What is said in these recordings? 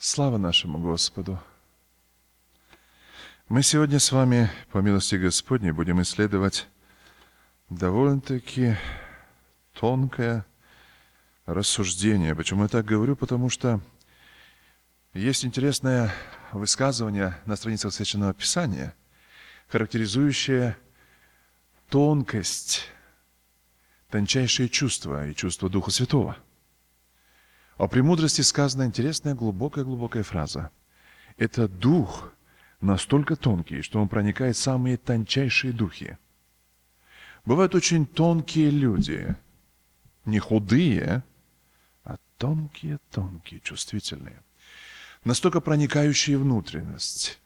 Слава нашему Господу! Мы сегодня с вами, по милости Господней, будем исследовать довольно-таки тонкое рассуждение. Почему я так говорю? Потому что есть интересное высказывание на страницах Священного Писания, характеризующее тонкость, тончайшие чувства и чувства Духа Святого. О премудрости сказана интересная, глубокая фраза. Это Дух настолько тонкий, что он проникает в самые тончайшие духи. Бывают очень тонкие люди, не худые, а тонкие, чувствительные, настолько проникающие внутренность.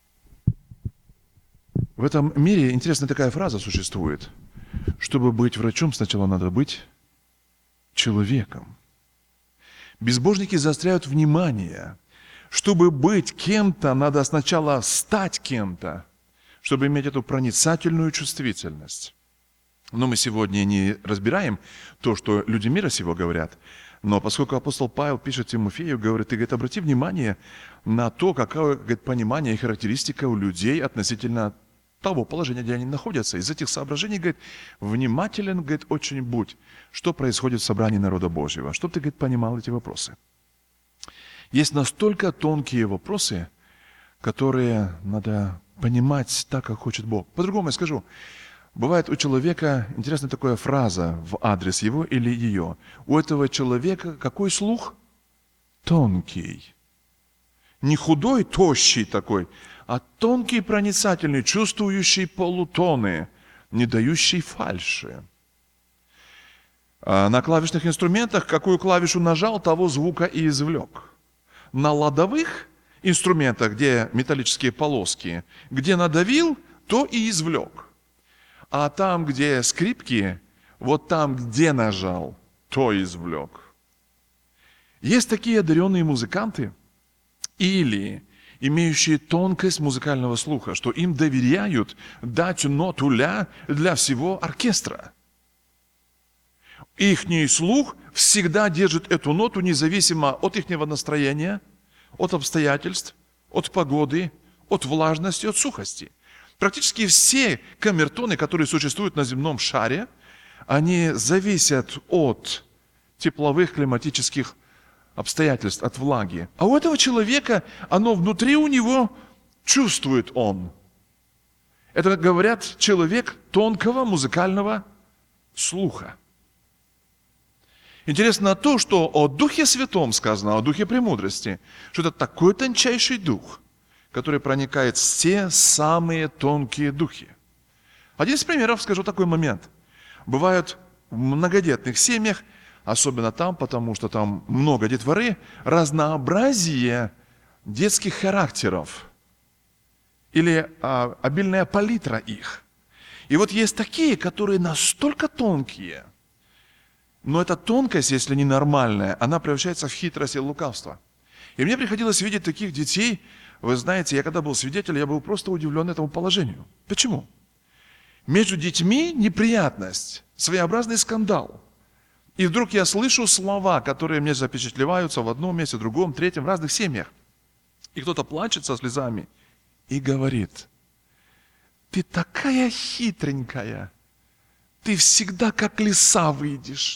В этом мире интересная такая фраза существует. Чтобы быть врачом, сначала надо быть человеком. Безбожники заостряют внимание. Чтобы быть кем-то, надо сначала стать кем-то, чтобы иметь эту проницательную чувствительность. Но мы сегодня не разбираем то, что люди мира сего говорят. Но поскольку апостол Павел пишет Тимофею, говорит, ты, говорит, обрати внимание на то, какое, говорит, понимание и характеристика у людей относительно того положения, где они находятся. Из этих соображений, говорит, внимателен, говорит, очень будь, что происходит в собрании народа Божьего, чтобы ты, говорит, понимал эти вопросы. Есть настолько тонкие вопросы, которые надо понимать так, как хочет Бог. По-другому я скажу. Бывает у человека, интересная такая фраза в адрес его или ее. У этого человека какой слух? Тонкий. Не худой, тощий такой, а тонкий, проницательный, чувствующий полутоны, не дающий фальши. А на клавишных инструментах, какую клавишу нажал, того звука и извлек. На ладовых инструментах, где металлические полоски, где надавил, то и извлек. А там, где скрипки, вот там, где нажал, то извлек. Есть такие одаренные музыканты или имеющие тонкость музыкального слуха, что им доверяют дать ноту ля для всего оркестра. Ихний слух всегда держит эту ноту независимо от ихнего настроения, от обстоятельств, от погоды, от влажности, от сухости. Практически все камертоны, которые существуют на земном шаре, они зависят от тепловых климатических обстоятельств, от влаги. А у этого человека, оно внутри у него чувствует он. Это, говорят, человек тонкого музыкального слуха. Интересно то, что о Духе Святом сказано, о Духе премудрости, что это такой тончайший Дух, который проникает в все самые тонкие духи. Один из примеров, скажу такой момент. Бывают в многодетных семьях, особенно там, потому что там много детворы, разнообразие детских характеров или обильная палитра их. И вот есть такие, которые настолько тонкие, но эта тонкость, если не нормальная, она превращается в хитрость и лукавство. И мне приходилось видеть таких детей. Вы знаете, я когда был свидетелем, я был просто удивлен этому положению. Почему? Между детьми неприятность, своеобразный скандал. И вдруг я слышу слова, которые мне запечатлеваются в одном месте, в другом, третьем, в разных семьях. И кто-то плачет со слезами и говорит: ты такая хитренькая, ты всегда как лиса выйдешь.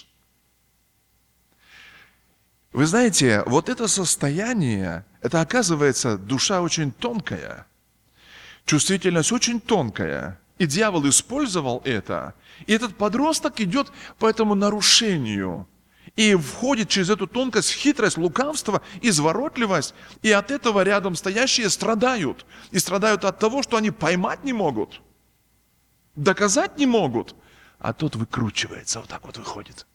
Вы знаете, вот это состояние, это оказывается душа очень тонкая, чувствительность очень тонкая. И дьявол использовал это. И этот подросток идет по этому нарушению. И входит через эту тонкость в хитрость, лукавство, изворотливость. И от этого рядом стоящие страдают. И страдают от того, что они поймать не могут, доказать не могут. А тот выкручивается, вот так вот выходит.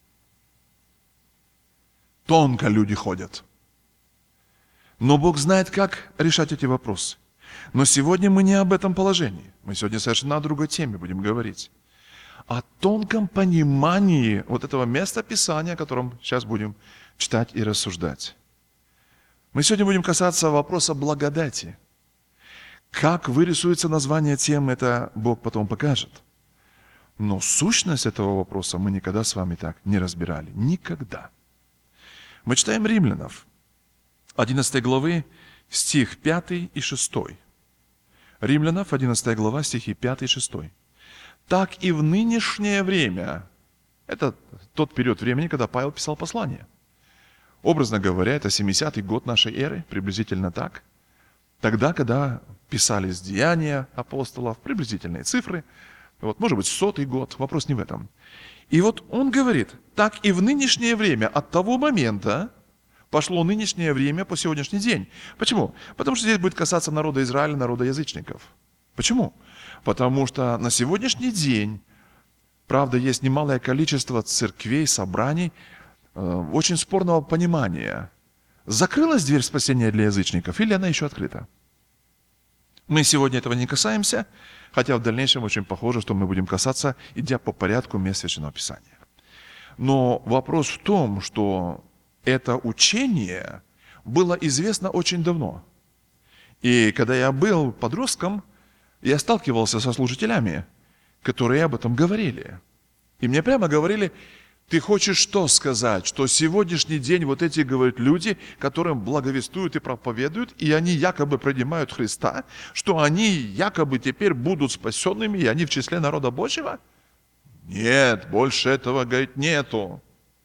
Тонко люди ходят. Но Бог знает, как решать эти вопросы. Но сегодня мы не об этом положении. Мы сегодня совершенно о другой теме будем говорить. О тонком понимании вот этого места Писания, о котором сейчас будем читать и рассуждать. Мы сегодня будем касаться вопроса благодати. Как вырисуется название темы, это Бог потом покажет. Но сущность этого вопроса мы никогда с вами так не разбирали. Никогда. Мы читаем Римлянов, 11 главы, стих 5 и 6. Римлянов, 11 глава, стихи 5 и 6. «Так и в нынешнее время», это тот период времени, когда Павел писал послание. Образно говоря, это 70-й год нашей эры, приблизительно так. Тогда, когда писались деяния апостолов, приблизительные цифры, вот, может быть, 100-й год, вопрос не в этом. И вот он говорит, так и в нынешнее время, от того момента пошло нынешнее время по сегодняшний день. Почему? Потому что здесь будет касаться народа Израиля, народа язычников. Почему? Потому что на сегодняшний день, правда, есть немалое количество церквей, собраний, очень спорного понимания. Закрылась дверь спасения для язычников или она еще открыта? Мы сегодня этого не касаемся, хотя в дальнейшем очень похоже, что мы будем касаться, идя по порядку мест Священного Писания. Но вопрос в том, что это учение было известно очень давно. И когда я был подростком, я сталкивался со служителями, которые об этом говорили. И мне прямо говорили, ты хочешь что сказать? Что сегодняшний день вот эти, говорят, люди, которым благовествуют и проповедуют, и они якобы принимают Христа, что они якобы теперь будут спасенными, и они в числе народа Божьего? Нет, больше этого, говорит, нету.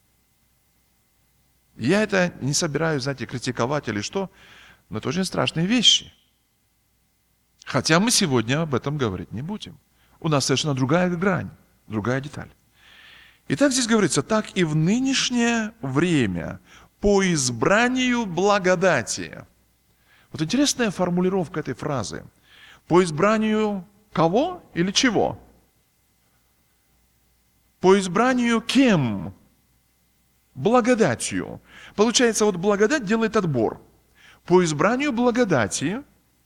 Я это не собираюсь, знаете, критиковать или что, но это очень страшные вещи. Хотя мы сегодня об этом говорить не будем. У нас совершенно другая грань, другая деталь. Итак, здесь говорится, так и в нынешнее время по избранию благодати. Вот интересная формулировка этой фразы. По избранию кого или чего? По избранию кем? Благодатью. Получается, вот благодать делает отбор. По избранию благодати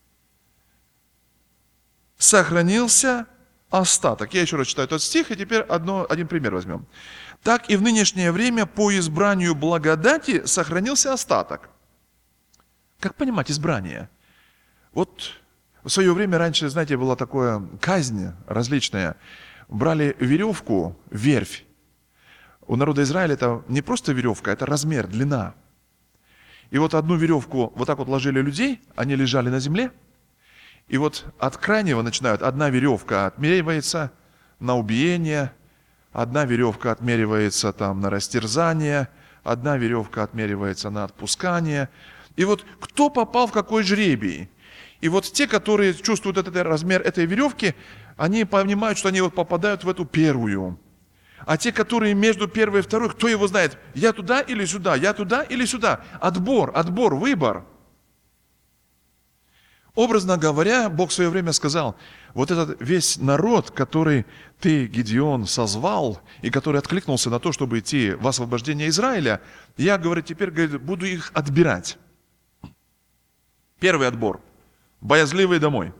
сохранился остаток. Я еще раз читаю этот стих, и теперь один пример возьмем. Так и в нынешнее время по избранию благодати сохранился остаток. Как понимать избрание? Вот в свое время раньше, знаете, была такая казнь различная. Брали веревку, верфь. У народа Израиля это не просто веревка, это размер, длина. И вот одну веревку вот так вот ложили людей, они лежали на земле. И вот от крайнего начинают, одна веревка отмеривается на убиение, одна веревка отмеривается там на растерзание, одна веревка отмеривается на отпускание. И вот кто попал в какой жребий? И вот те, которые чувствуют этот размер этой веревки, они понимают, что они вот попадают в эту первую. А те, которые между первой и второй, кто его знает? Я туда или сюда? Я туда или сюда? Отбор, выбор. Образно говоря, Бог в свое время сказал, вот этот весь народ, который ты, Гидеон, созвал, и который откликнулся на то, чтобы идти в освобождение Израиля, я, говорит, теперь, говорит, буду их отбирать. Первый отбор. Боязливые домой.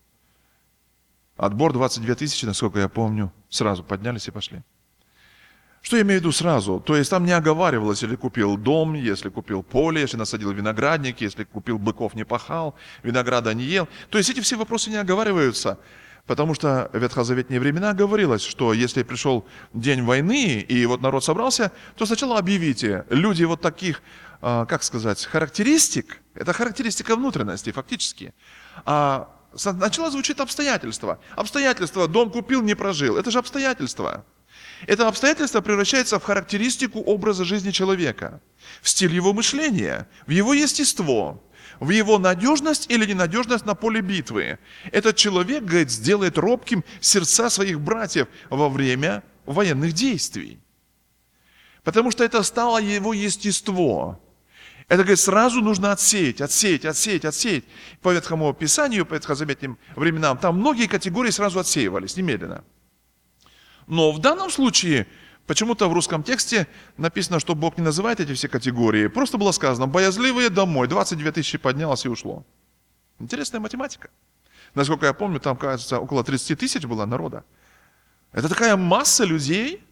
Отбор 22 тысячи, насколько я помню, сразу поднялись и пошли. Что я имею в виду сразу? То есть там не оговаривалось, если купил дом, если купил поле, если насадил виноградник, если купил быков, не пахал, винограда не ел. То есть эти все вопросы не оговариваются, потому что в ветхозаветные времена говорилось, что если пришел день войны, и вот народ собрался, то сначала объявите, люди вот таких, как сказать, характеристик, это характеристика внутренности фактически, сначала звучит обстоятельства. Обстоятельства, дом купил, не прожил, это же обстоятельства. Это обстоятельство превращается в характеристику образа жизни человека, в стиль его мышления, в его естество, в его надежность или ненадежность на поле битвы. Этот человек, говорит, сделает робким сердца своих братьев во время военных действий. Потому что это стало его естество. Это, говорит, сразу нужно отсеять. По Ветхому Писанию, по ветхозаветным временам, там многие категории сразу отсеивались, немедленно. Но в данном случае, почему-то в русском тексте написано, что Бог не называет эти все категории. Просто было сказано, боязливые домой, 22 тысячи поднялось и ушло. Интересная математика. Насколько я помню, там, кажется, около 30 тысяч было народа. Это такая масса людей.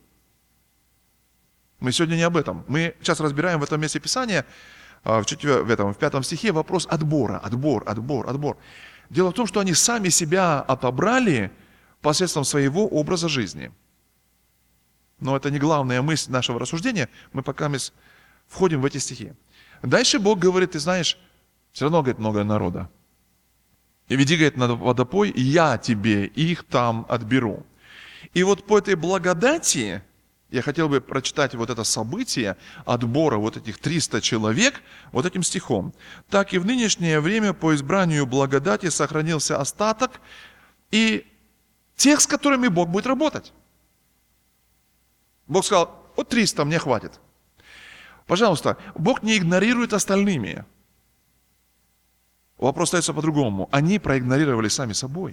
Мы сегодня не об этом. Мы сейчас разбираем в этом месте Писания, в 5 стихе, вопрос отбора. Дело в том, что они сами себя отобрали посредством своего образа жизни. Но это не главная мысль нашего рассуждения. Мы пока входим в эти стихи. Дальше Бог говорит, ты знаешь, Все равно, говорит, много народа. И веди, говорит, на водопой, и я тебе их там отберу. И вот по этой благодати, я хотел бы прочитать вот это событие отбора вот этих 300 человек вот этим стихом. «Так и в нынешнее время по избранию благодати сохранился остаток и тех, с которыми Бог будет работать». Бог сказал, вот 300 мне хватит. Пожалуйста, Бог не игнорирует остальными. Вопрос остается по-другому. Они проигнорировали сами собой.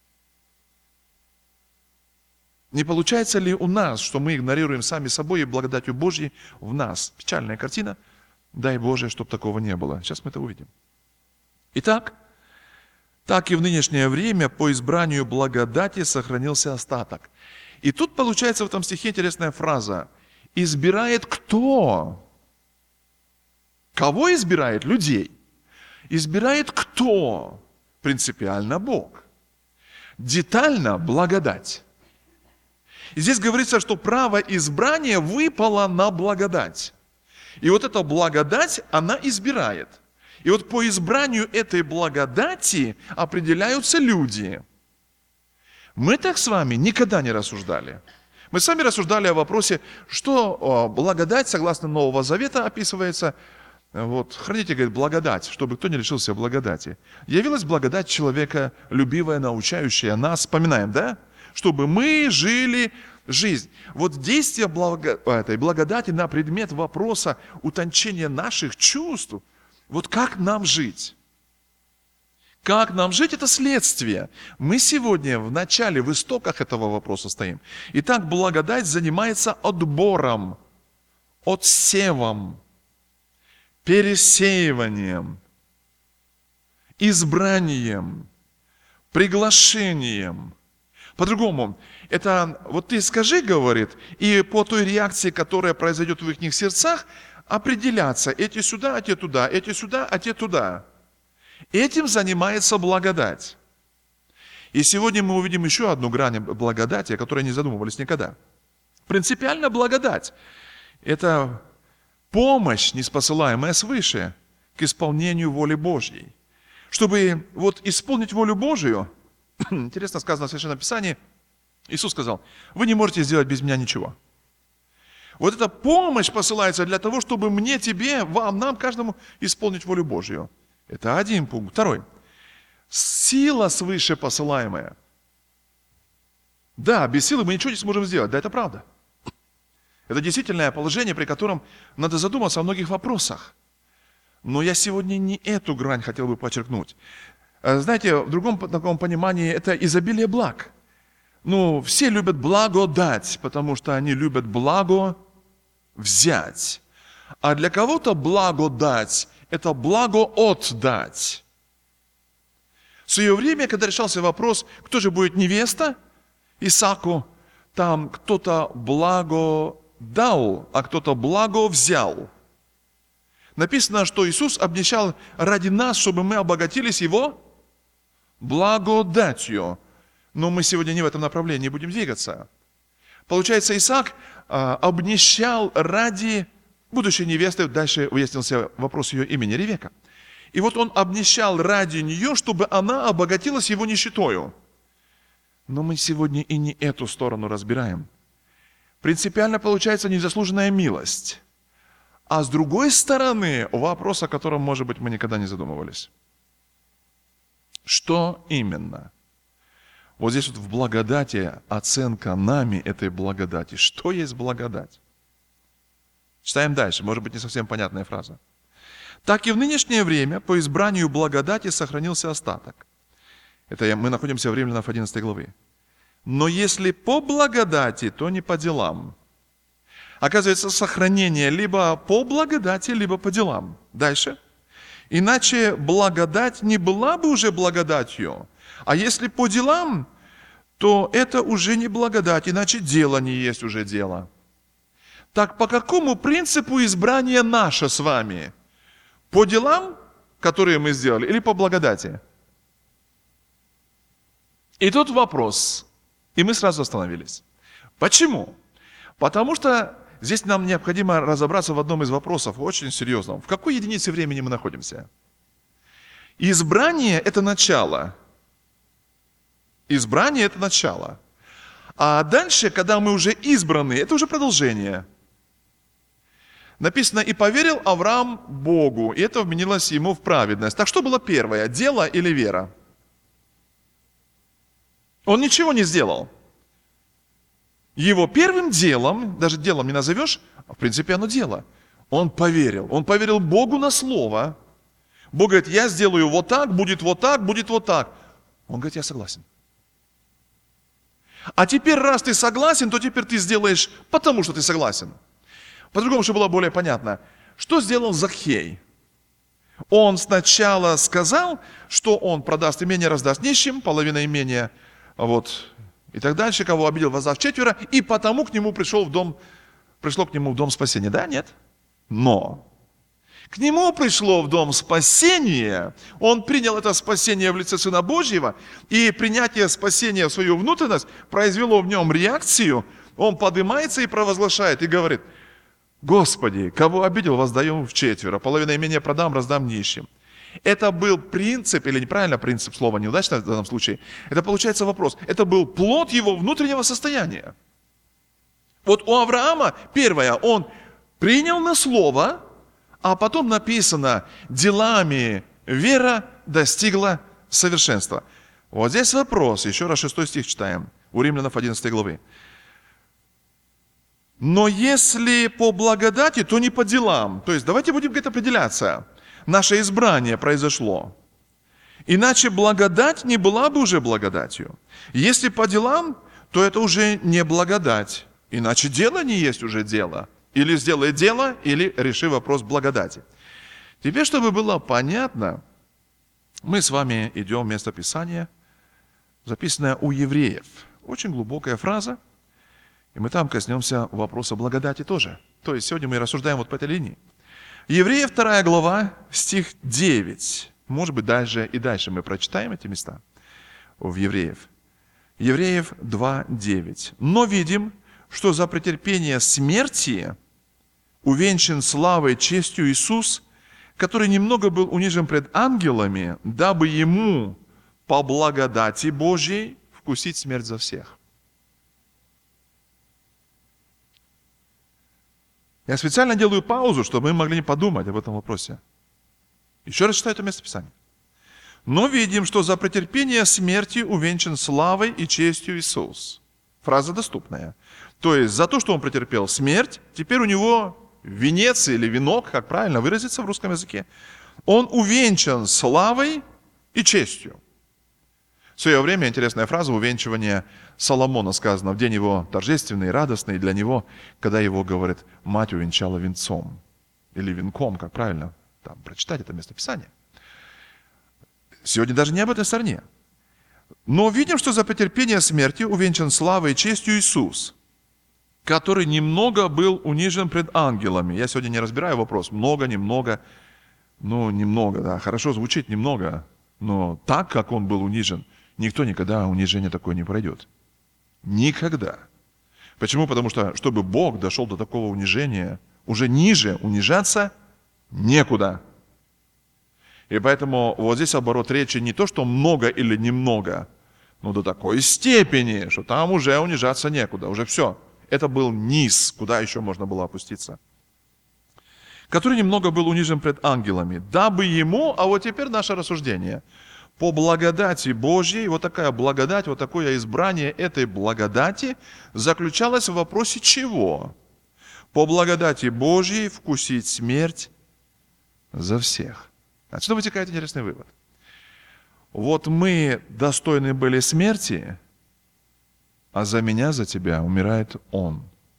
Не получается ли у нас, что мы игнорируем сами собой и благодатью Божьей в нас? Печальная картина. Дай Боже, чтобы такого не было. Сейчас мы это увидим. Итак, так и в нынешнее время по избранию благодати сохранился остаток. И тут получается в этом стихе интересная фраза. Избирает кто? Кого избирает? Людей. Избирает кто? Принципиально Бог. Детально благодать. И здесь говорится, что право избрания выпало на благодать. И вот эта благодать, она избирает. И вот по избранию этой благодати определяются люди. Мы так с вами никогда не рассуждали. Мы сами рассуждали о вопросе, что благодать, согласно Нового Завета, описывается. Вот, храните, говорит, благодать, чтобы кто не лишился благодати. Явилась благодать человека, любивая, научающая нас, вспоминаем, да? Чтобы мы жили жизнь. Вот действие этой благодати на предмет вопроса утончения наших чувств, вот как нам жить? Как нам жить – это следствие. Мы сегодня в начале, в истоках этого вопроса стоим. Итак, благодать занимается отбором, отсевом, пересеиванием, избранием, приглашением. По-другому, это вот ты скажи, говорит, и по той реакции, которая произойдет в их сердцах, определяться, эти сюда, а те туда, эти сюда, а те туда. Этим занимается благодать. И сегодня мы увидим еще одну грань благодати, о которой не задумывались никогда. Принципиально благодать – это помощь, неспосылаемая свыше, к исполнению воли Божьей. Чтобы вот исполнить волю Божию, интересно сказано в Священном Писании, Иисус сказал, вы не можете сделать без меня ничего. Вот эта помощь посылается для того, чтобы мне, тебе, вам, нам, каждому исполнить волю Божью. Это один пункт. Второй. Сила свыше посылаемая. Да, без силы мы ничего не сможем сделать. Да, это правда. Это действительное положение, при котором надо задуматься о многих вопросах. Но я сегодня не эту грань хотел бы подчеркнуть. Знаете, в другом таком понимании это изобилие благ. Ну, все любят благодать, потому что они любят благо взять. А для кого-то благодать – это благо отдать. В свое время, когда решался вопрос, кто же будет невеста Исааку, там кто-то благо дал, а кто-то благо взял. Написано, что Иисус обнищал ради нас, чтобы мы обогатились Его благодатью. Но мы сегодня не в этом направлении будем двигаться. Получается, Исаак обнищал ради будущей невесты. Дальше выяснился вопрос ее имени Ревека. И вот он обнищал ради нее, чтобы она обогатилась его нищетою. Но мы сегодня и не эту сторону разбираем. Принципиально получается незаслуженная милость. А с другой стороны, вопрос, о котором, может быть, мы никогда не задумывались. Что именно? Вот здесь вот в благодати оценка нами этой благодати. Что есть благодать? Читаем дальше, может быть, не совсем понятная фраза. Так и в нынешнее время по избранию благодати сохранился остаток. Это мы находимся в Римлянам 11 главы. Но если по благодати, то не по делам. Оказывается, сохранение либо по благодати, либо по делам. Дальше. Иначе благодать не была бы уже благодатью. А если по делам, то это уже не благодать, иначе дело не есть уже дело. Так по какому принципу избрание наше с вами? По делам, которые мы сделали, или по благодати? И тут вопрос. И мы сразу остановились. Почему? Потому что здесь нам необходимо разобраться в одном из вопросов, очень серьезном. В какой единице времени мы находимся? Избрание – это начало. Избрание – это начало. А дальше, когда мы уже избраны, это уже продолжение. Написано, и поверил Авраам Богу, и это вменилось ему в праведность. Так что было первое, дело или вера? Он ничего не сделал. Его первым делом, даже делом не назовешь, в принципе оно дело. Он поверил. Он поверил Богу на слово. Бог говорит, я сделаю вот так, будет вот так, будет вот так. Он говорит, я согласен. А теперь, раз ты согласен, то теперь ты сделаешь, потому что ты согласен. По-другому, чтобы было более понятно. Что сделал Закхей? Он сначала сказал, что он продаст имение, раздаст нищим, половина имения, вот, и так дальше, кого обидел, воздав четверо, и потому пришло к нему в дом спасения. Да, нет? Но к нему пришло в дом спасения, он принял это спасение в лице Сына Божьего, и принятие спасения в свою внутренность произвело в нем реакцию, он поднимается и провозглашает, и говорит, Господи, кого обидел, воздаем в четверо, половина имения продам, раздам нищим. Это был принцип, или неправильно принцип, слово неудачно в данном случае, это получается вопрос, это был плод его внутреннего состояния. Вот у Авраама, первое, он принял на слово, а потом написано, делами вера достигла совершенства. Вот здесь вопрос, еще раз 6 стих читаем, у Римлянов 11 главы. Но если по благодати, то не по делам. То есть давайте будем где-то определяться. Наше избрание произошло. Иначе благодать не была бы уже благодатью. Если по делам, то это уже не благодать. Иначе дело не есть уже дело. Или сделай дело, или реши вопрос благодати. Теперь, чтобы было понятно, мы с вами идем в место Писания, записанное у евреев. Очень глубокая фраза. И мы там коснемся вопроса благодати тоже. То есть сегодня мы рассуждаем вот по этой линии. Евреев 2 глава, стих 9. Может быть, дальше и дальше мы прочитаем эти места в Евреев. Евреев 2:9. Но видим, что за претерпение смерти увенчан славой, честью Иисус, который немного был унижен пред ангелами, дабы ему по благодати Божьей вкусить смерть за всех. Я специально делаю паузу, чтобы мы могли подумать об этом вопросе. Еще раз читаю это место Писания. Но видим, что за претерпение смерти увенчан славой и честью Иисус. Фраза доступная. То есть за то, что он претерпел смерть, теперь у него венец или венок, как правильно выразиться в русском языке, он увенчан славой и честью. В свое время интересная фраза увенчивания Соломона сказано, в день его торжественный и радостный для него, когда его, говорит, мать увенчала венцом. Или венком, как правильно там прочитать это место Писания. Сегодня даже не об этой стороне. Но видим, что за претерпение смерти увенчан славой и честью Иисус, который немного был унижен пред ангелами. Я сегодня не разбираю вопрос, много, немного. Ну, немного, да, хорошо звучит немного, но так, как он был унижен, никто никогда унижение такое не пройдет. Никогда. Почему? Потому что, чтобы Бог дошел до такого унижения, уже ниже унижаться некуда. И поэтому вот здесь оборот речи не то, что много или немного, но до такой степени, что там уже унижаться некуда, уже все. Это был низ, куда еще можно было опуститься. Который немного был унижен пред ангелами, дабы ему, а вот теперь наше рассуждение, по благодати Божьей, вот такая благодать, вот такое избрание этой благодати заключалось в вопросе чего? По благодати Божьей вкусить смерть за всех. Отсюда вытекает интересный вывод. Вот мы достойны были смерти, а за меня, за тебя умирает Он.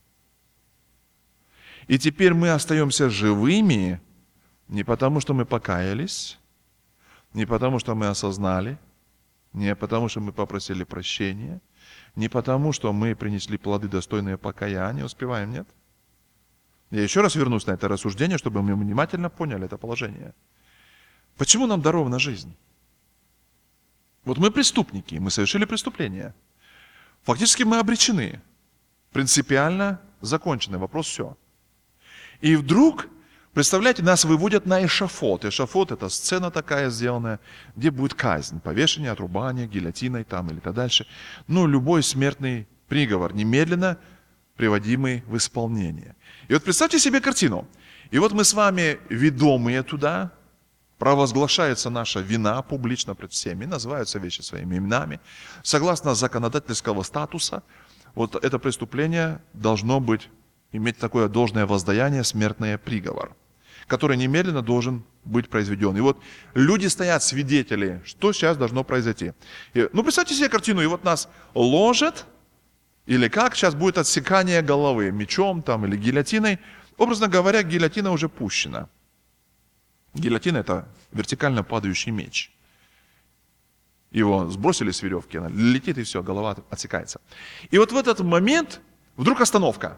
И теперь мы остаемся живыми не потому, что мы покаялись, не потому, что мы осознали, не потому, что мы попросили прощения, не потому, что мы принесли плоды, достойные покаяния, успеваем, нет? Я еще раз вернусь на это рассуждение, чтобы мы внимательно поняли это положение. Почему нам дарована жизнь? Вот мы преступники, мы совершили преступление. Фактически мы обречены. Принципиально законченный вопрос, все. И вдруг Представляете, нас выводят на эшафот. Эшафот – это сцена такая сделанная, где будет казнь, повешение, отрубание, гильотиной там или так дальше. Ну, любой смертный приговор, немедленно приводимый в исполнение. И вот представьте себе картину. И вот мы с вами ведомые туда, провозглашается наша вина публично пред всеми, называются вещи своими именами. Согласно законодательского статуса, вот это преступление должно быть, иметь такое должное воздаяние, смертный приговор, который немедленно должен быть произведен. И вот люди стоят, свидетели, что сейчас должно произойти. Ну, представьте себе картину, и вот нас ложат, или как сейчас будет отсекание головы, мечом там или гильотиной. Образно говоря, гильотина уже пущена. Гильотина – это вертикально падающий меч. Его сбросили с веревки, она летит, и все, голова отсекается. И вот в этот момент вдруг остановка.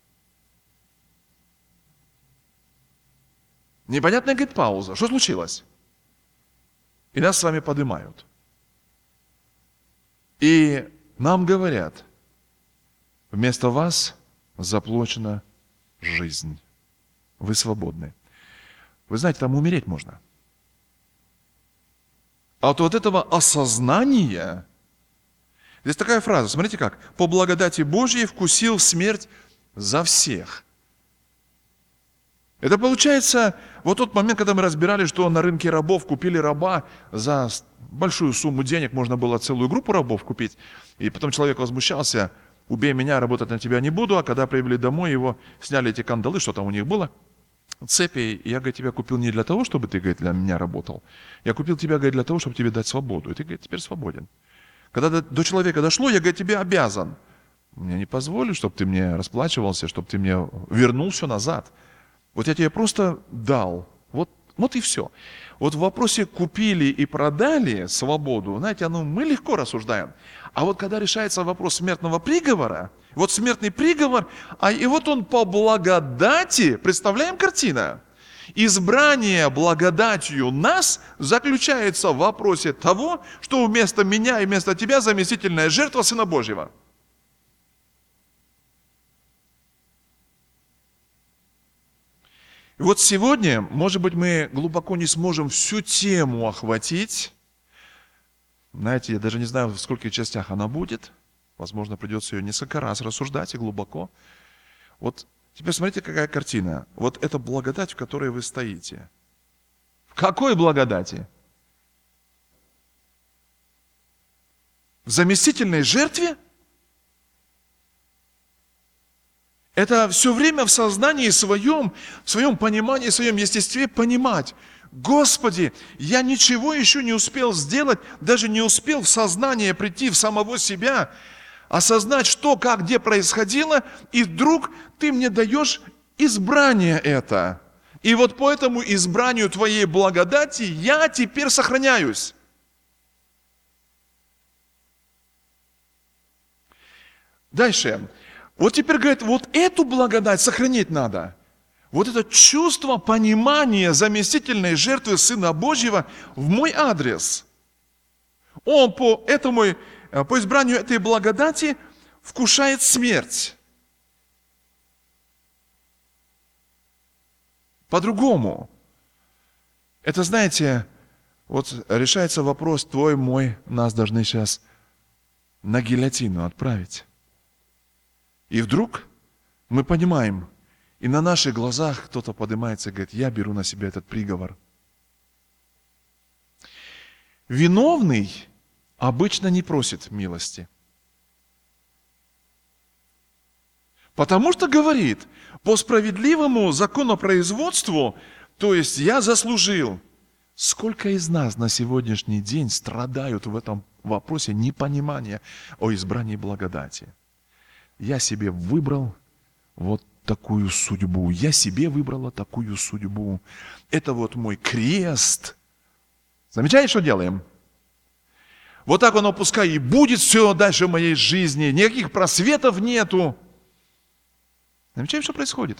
Непонятная, говорит, пауза. Что случилось? И нас с вами поднимают. И нам говорят, вместо вас заплачена жизнь. Вы свободны. Вы знаете, там умереть можно. А вот этого осознания, здесь такая фраза, смотрите как, по благодати Божьей вкусил смерть за всех. Это получается, вот тот момент, когда мы разбирали, что на рынке рабов купили раба за большую сумму денег, можно было целую группу рабов купить, и потом человек возмущался, убей меня, работать на тебя не буду, а когда привели домой, его сняли эти кандалы, что там у них было, цепи, я, говорит, тебя купил не для того, чтобы ты, говорит, для меня работал, я купил тебя, говорит, для того, чтобы тебе дать свободу, и ты, говорит, теперь свободен. Когда до человека дошло, я, говорит, тебе обязан. Мне не позволю, чтобы ты мне расплачивался, чтобы ты мне вернул все назад. Вот я тебе просто дал. Вот и все. Вот в вопросе купили и продали свободу, знаете, мы легко рассуждаем. А вот когда решается вопрос смертного приговора, вот смертный приговор, и вот он по благодати, представляем картина? Избрание благодатью нас заключается в вопросе того, что вместо меня и вместо тебя заместительная жертва Сына Божьего. И вот сегодня, может быть, мы глубоко не сможем всю тему охватить. Знаете, я даже не знаю, в скольких частях она будет. Возможно, придется ее несколько раз рассуждать и глубоко. Вот теперь смотрите, какая картина. Вот это благодать, в которой вы стоите. В какой благодати? В заместительной жертве? Это все время в сознании своем, в своем понимании, в своем естестве понимать. Господи, я ничего еще не успел сделать, даже не успел в сознание прийти в самого себя, осознать, что, как, где происходило, и вдруг Ты мне даешь избрание это. И вот по этому избранию Твоей благодати я теперь сохраняюсь. Дальше. Вот теперь, говорит, вот эту благодать сохранить надо. Вот это чувство понимания заместительной жертвы Сына Божьего в мой адрес. Он по избранию этой благодати вкушает смерть. По-другому. Это, знаете, вот решается вопрос твой, мой, нас должны сейчас на гильотину отправить. И вдруг мы понимаем, и на наших глазах кто-то поднимается и говорит, я беру на себя этот приговор. Виновный обычно не просит милости. Потому что говорит, по справедливому законопроизводству, то есть я заслужил. Сколько из нас на сегодняшний день страдают в этом вопросе непонимания о избрании благодати? Я себе выбрал вот такую судьбу. Я себе выбрала такую судьбу. Это вот мой крест. Замечаете, что делаем? Вот так оно пускай и будет все дальше в моей жизни. Никаких просветов нету. Замечаете, что происходит?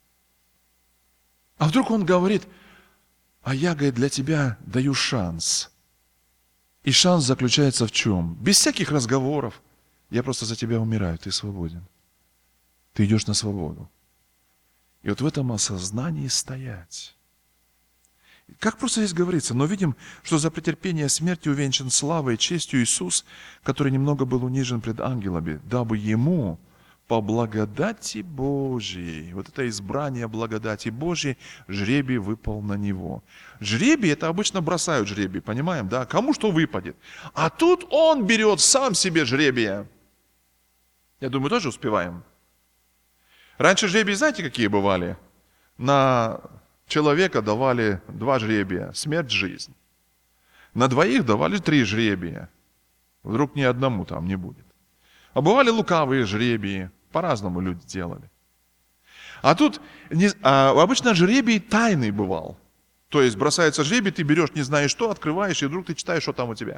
А вдруг он говорит, а я, говорит, для тебя даю шанс. И шанс заключается в чем? Без всяких разговоров. Я просто за тебя умираю, ты свободен. Ты идешь на свободу. И вот в этом осознании стоять. Как просто здесь говорится, но видим, что за претерпение смерти увенчан славой и честью Иисус, который немного был унижен пред ангелами, дабы Ему по благодати Божией, вот это избрание благодати Божией, жребий выпал на Него. Жребий, это обычно бросают жребий, понимаем, да? Кому что выпадет. А тут Он берет сам себе жребия. Я думаю, тоже успеваем. Раньше жребии, знаете, какие бывали? На человека давали 2 жребия, смерть, жизнь. На 2 давали 3 жребия. Вдруг ни одному там не будет. А бывали лукавые жребии, по-разному люди делали. А тут обычно жребий тайный бывал. То есть бросается жребий, ты берешь не знаешь что, открываешь, и вдруг ты читаешь, что там у тебя.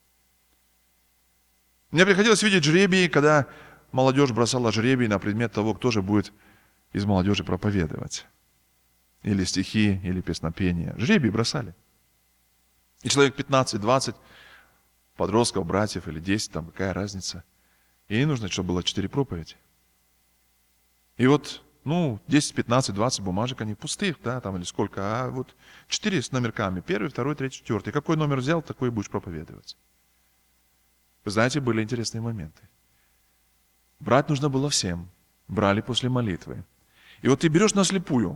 Мне приходилось видеть жребии, когда молодежь бросала жребий на предмет того, кто же будет из молодежи проповедовать. Или стихи, или песнопения. Жребий бросали. И человек 15-20 подростков, братьев или 10, там какая разница. И ей нужно, чтобы было 4 проповеди. И вот, 10, 15, 20 бумажек, они пустых, да, там или сколько, а вот 4 с номерками. 1, 2, 3, 4. Какой номер взял, такой и будешь проповедовать. Вы знаете, были интересные моменты. Брать нужно было всем. Брали после молитвы. И вот ты берешь на слепую.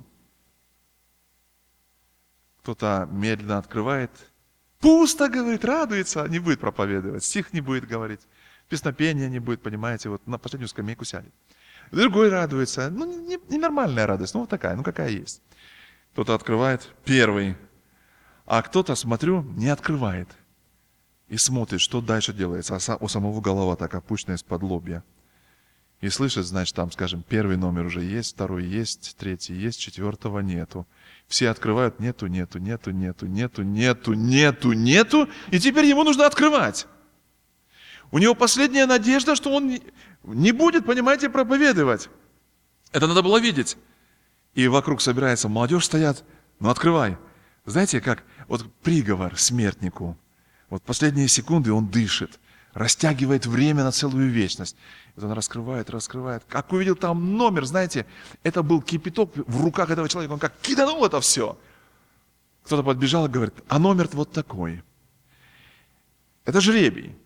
Кто-то медленно открывает. Пусто, говорит, радуется, не будет проповедовать. Стих не будет говорить. Песнопения не будет, понимаете, вот на последнюю скамейку сядет. Другой радуется. Ненормальная радость, вот такая, какая есть. Кто-то открывает первый, а кто-то, смотрю, не открывает. И смотрит, что дальше делается. А у самого голова так опущена из-под лобья. И слышит, значит, там, скажем, 1 номер уже есть, 2 есть, 3 есть, 4 нету. Все открывают, нету. И теперь ему нужно открывать. У него последняя надежда, что он не будет, понимаете, проповедовать. Это надо было видеть. И вокруг собирается молодежь, стоят, открывай. Знаете, как вот приговор смертнику. Вот последние секунды он дышит, растягивает время на целую вечность. И он раскрывает. Как увидел там номер, знаете, это был кипяток в руках этого человека. Он как киданул это все. Кто-то подбежал и говорит, а номер вот такой. Это жребий.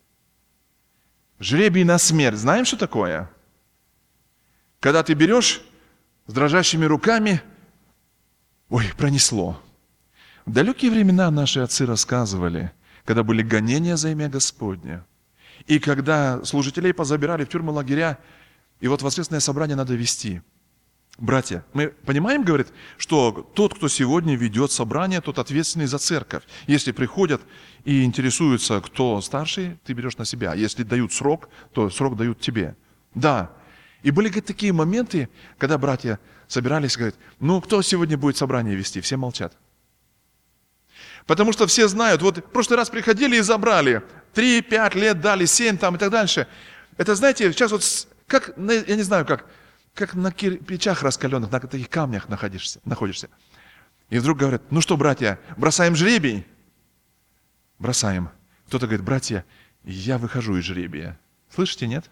Жребий на смерть. Знаем, что такое? Когда ты берешь с дрожащими руками, пронесло. В далекие времена наши отцы рассказывали, когда были гонения за имя Господне, и когда служителей позабирали в тюрьмы, лагеря, и вот воскресное собрание надо вести. Братья, мы понимаем, говорит, что тот, кто сегодня ведет собрание, тот ответственный за церковь. Если приходят и интересуются, кто старший, ты берешь на себя. Если дают срок, то срок дают тебе. Да. И были, говорит, такие моменты, когда братья собирались, говорят, кто сегодня будет собрание вести? Все молчат. Потому что все знают, вот в прошлый раз приходили и забрали. 3-5 лет дали, 7 там и так дальше. Это, знаете, сейчас вот, как, я не знаю, как на кирпичах раскаленных, на таких камнях находишься. И вдруг говорят, что, братья, бросаем жребий? Бросаем. Кто-то говорит, братья, я выхожу из жребия. Слышите, нет?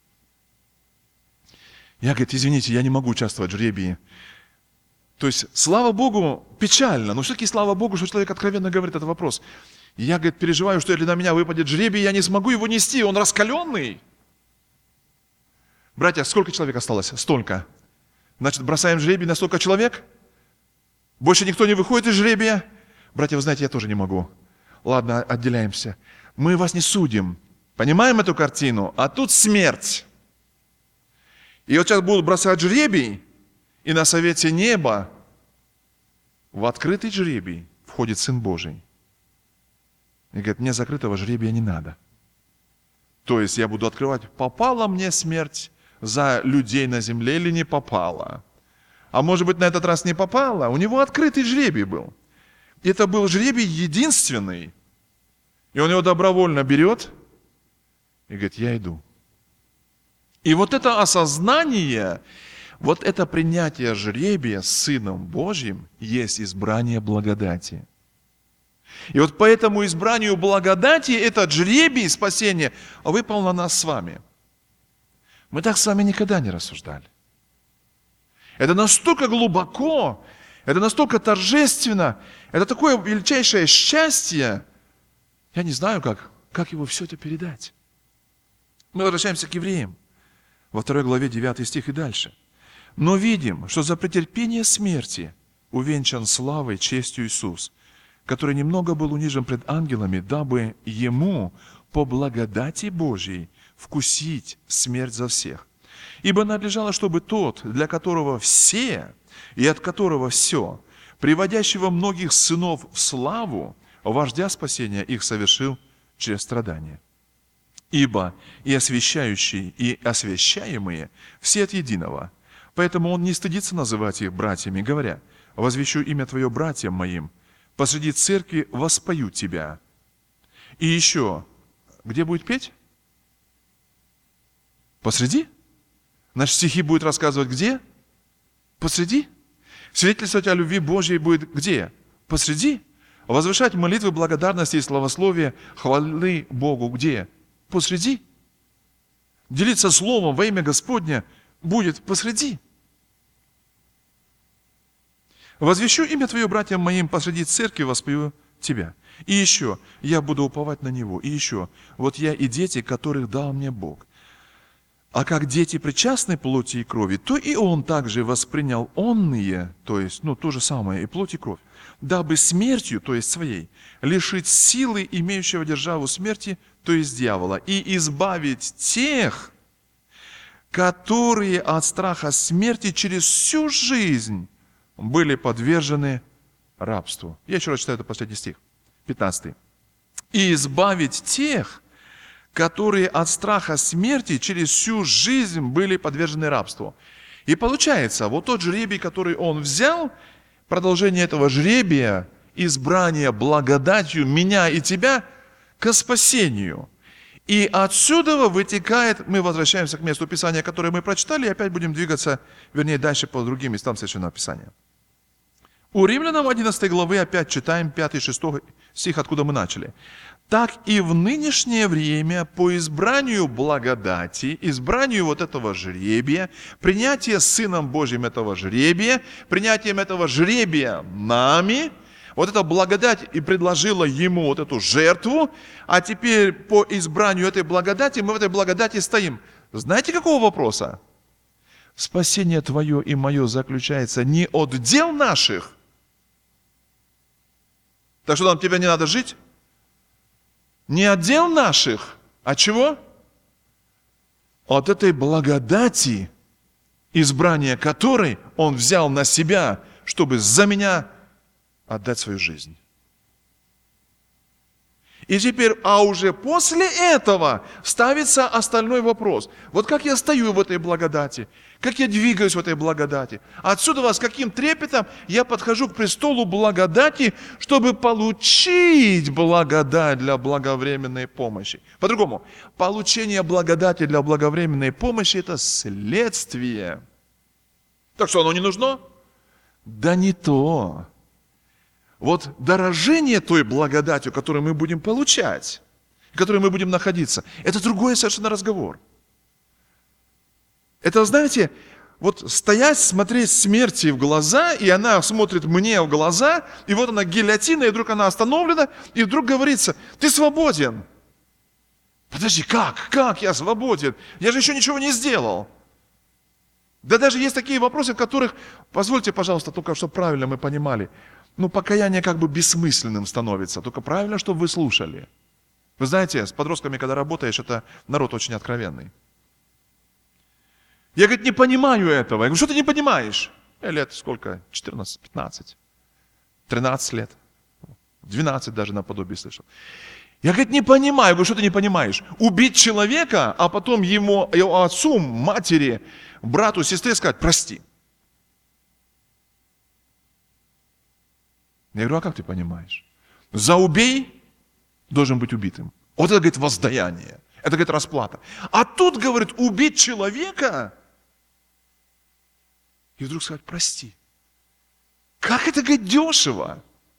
Я, говорит, извините, я не могу участвовать в жребии. То есть, слава Богу, печально, но все-таки слава Богу, что человек откровенно говорит этот вопрос. Я, говорит, переживаю, что если на меня выпадет жребий, я не смогу его нести, он раскаленный. Братья, сколько человек осталось? Столько. Значит, бросаем жребий на столько человек? Больше никто не выходит из жребия? Братья, вы знаете, я тоже не могу. Ладно, отделяемся. Мы вас не судим. Понимаем эту картину? А тут смерть. И вот сейчас будут бросать жребий, и на совете неба в открытый жребий входит Сын Божий. И говорит, мне закрытого жребия не надо. То есть я буду открывать, попала мне смерть за людей на земле или не попала. А может быть, на этот раз не попала. У него открытый жребий был. И это был жребий единственный. И он его добровольно берет и говорит, я иду. И вот это осознание, вот это принятие жребия с Сыном Божьим есть избрание благодати. И вот по этому избранию благодати этот жребий спасения выпал на нас с вами. Мы так с вами никогда не рассуждали. Это настолько глубоко, это настолько торжественно, это такое величайшее счастье. Я не знаю, как его все это передать. Мы возвращаемся к евреям, во 2 главе 9 стих и дальше. «Но видим, что за претерпение смерти увенчан славой, честью Иисус, который немного был унижен пред ангелами, дабы Ему по благодати Божией вкусить смерть за всех. Ибо надлежало, чтобы тот, для которого все и от которого все, приводящего многих сынов в славу, вождя спасения их совершил через страдания. Ибо и освящающие, и освящаемые все от единого. Поэтому он не стыдится называть их братьями, говоря: возвещу имя Твое братьям моим, посреди церкви воспою Тебя». И еще, где будет петь? Посреди? Значит, стихи будет рассказывать где? Посреди? Свидетельствовать о любви Божьей будет где? Посреди? Возвышать молитвы благодарности и славословия, хвалы Богу где? Посреди? Делиться словом во имя Господня будет посреди. «Возвещу имя Твое братьям моим, посреди церкви воспою Тебя». И еще, я буду уповать на Него. И еще, вот я и дети, которых дал мне Бог. А как дети причастны плоти и крови, то и Он также воспринял онные, то есть, то же самое, и плоть и кровь, дабы смертью, то есть своей, лишить силы имеющего державу смерти, то есть дьявола, и избавить тех, которые от страха смерти через всю жизнь были подвержены рабству. Я еще раз читаю, это последний стих, 15. «И избавить тех, которые от страха смерти через всю жизнь были подвержены рабству». И получается, вот тот жребий, который он взял, продолжение этого жребия, избрание благодатью меня и тебя к спасению. И отсюда вытекает, мы возвращаемся к месту Писания, которое мы прочитали, и опять будем двигаться, дальше по другим местам Священного Писания. У Римлянам 11 главы опять читаем 5-6 стих, откуда мы начали. «Так и в нынешнее время по избранию благодати, избранию вот этого жребия, принятие Сыном Божьим этого жребия, принятием этого жребия нами, вот эта благодать и предложила Ему вот эту жертву, а теперь по избранию этой благодати мы в этой благодати стоим». Знаете, какого вопроса? Спасение твое и мое заключается не от дел наших. Так что нам тебе не надо жить? Не от дел наших, а чего? От этой благодати, избрание которой Он взял на себя, чтобы за меня отдать свою жизнь. И теперь, уже после этого ставится остальной вопрос. Вот как я стою в этой благодати, как я двигаюсь в этой благодати. Отсюда с каким трепетом я подхожу к престолу благодати, чтобы получить благодать для благовременной помощи. По-другому, получение благодати для благовременной помощи – это следствие. Так что оно не нужно? Да не то. Вот дорожение той благодатью, которую мы будем получать, в которой мы будем находиться, это другой совершенно разговор. Это, знаете, вот стоять, смотреть смерти в глаза, и она смотрит мне в глаза, и вот она гильотина, и вдруг она остановлена, и вдруг говорится: ты свободен. Подожди, как я свободен? Я же еще ничего не сделал. Да даже есть такие вопросы, в которых, позвольте, пожалуйста, только чтобы правильно мы понимали, покаяние как бы бессмысленным становится, только правильно, чтобы вы слушали. Вы знаете, с подростками, когда работаешь, это народ очень откровенный. Я, говорит, не понимаю этого. Я говорю: что ты не понимаешь? Лет сколько? 14, 15, 13 лет, 12 даже наподобие слышал. Я, говорит, не понимаю. Я говорю: что ты не понимаешь? Убить человека, а потом его отцу, матери, брату, сестре сказать: прости. Я говорю: а как ты понимаешь? За убей должен быть убитым. Вот это, говорит, воздаяние. Это, говорит, расплата. А тут, говорит, убить человека и вдруг сказать: прости. Как это, говорит, дешево?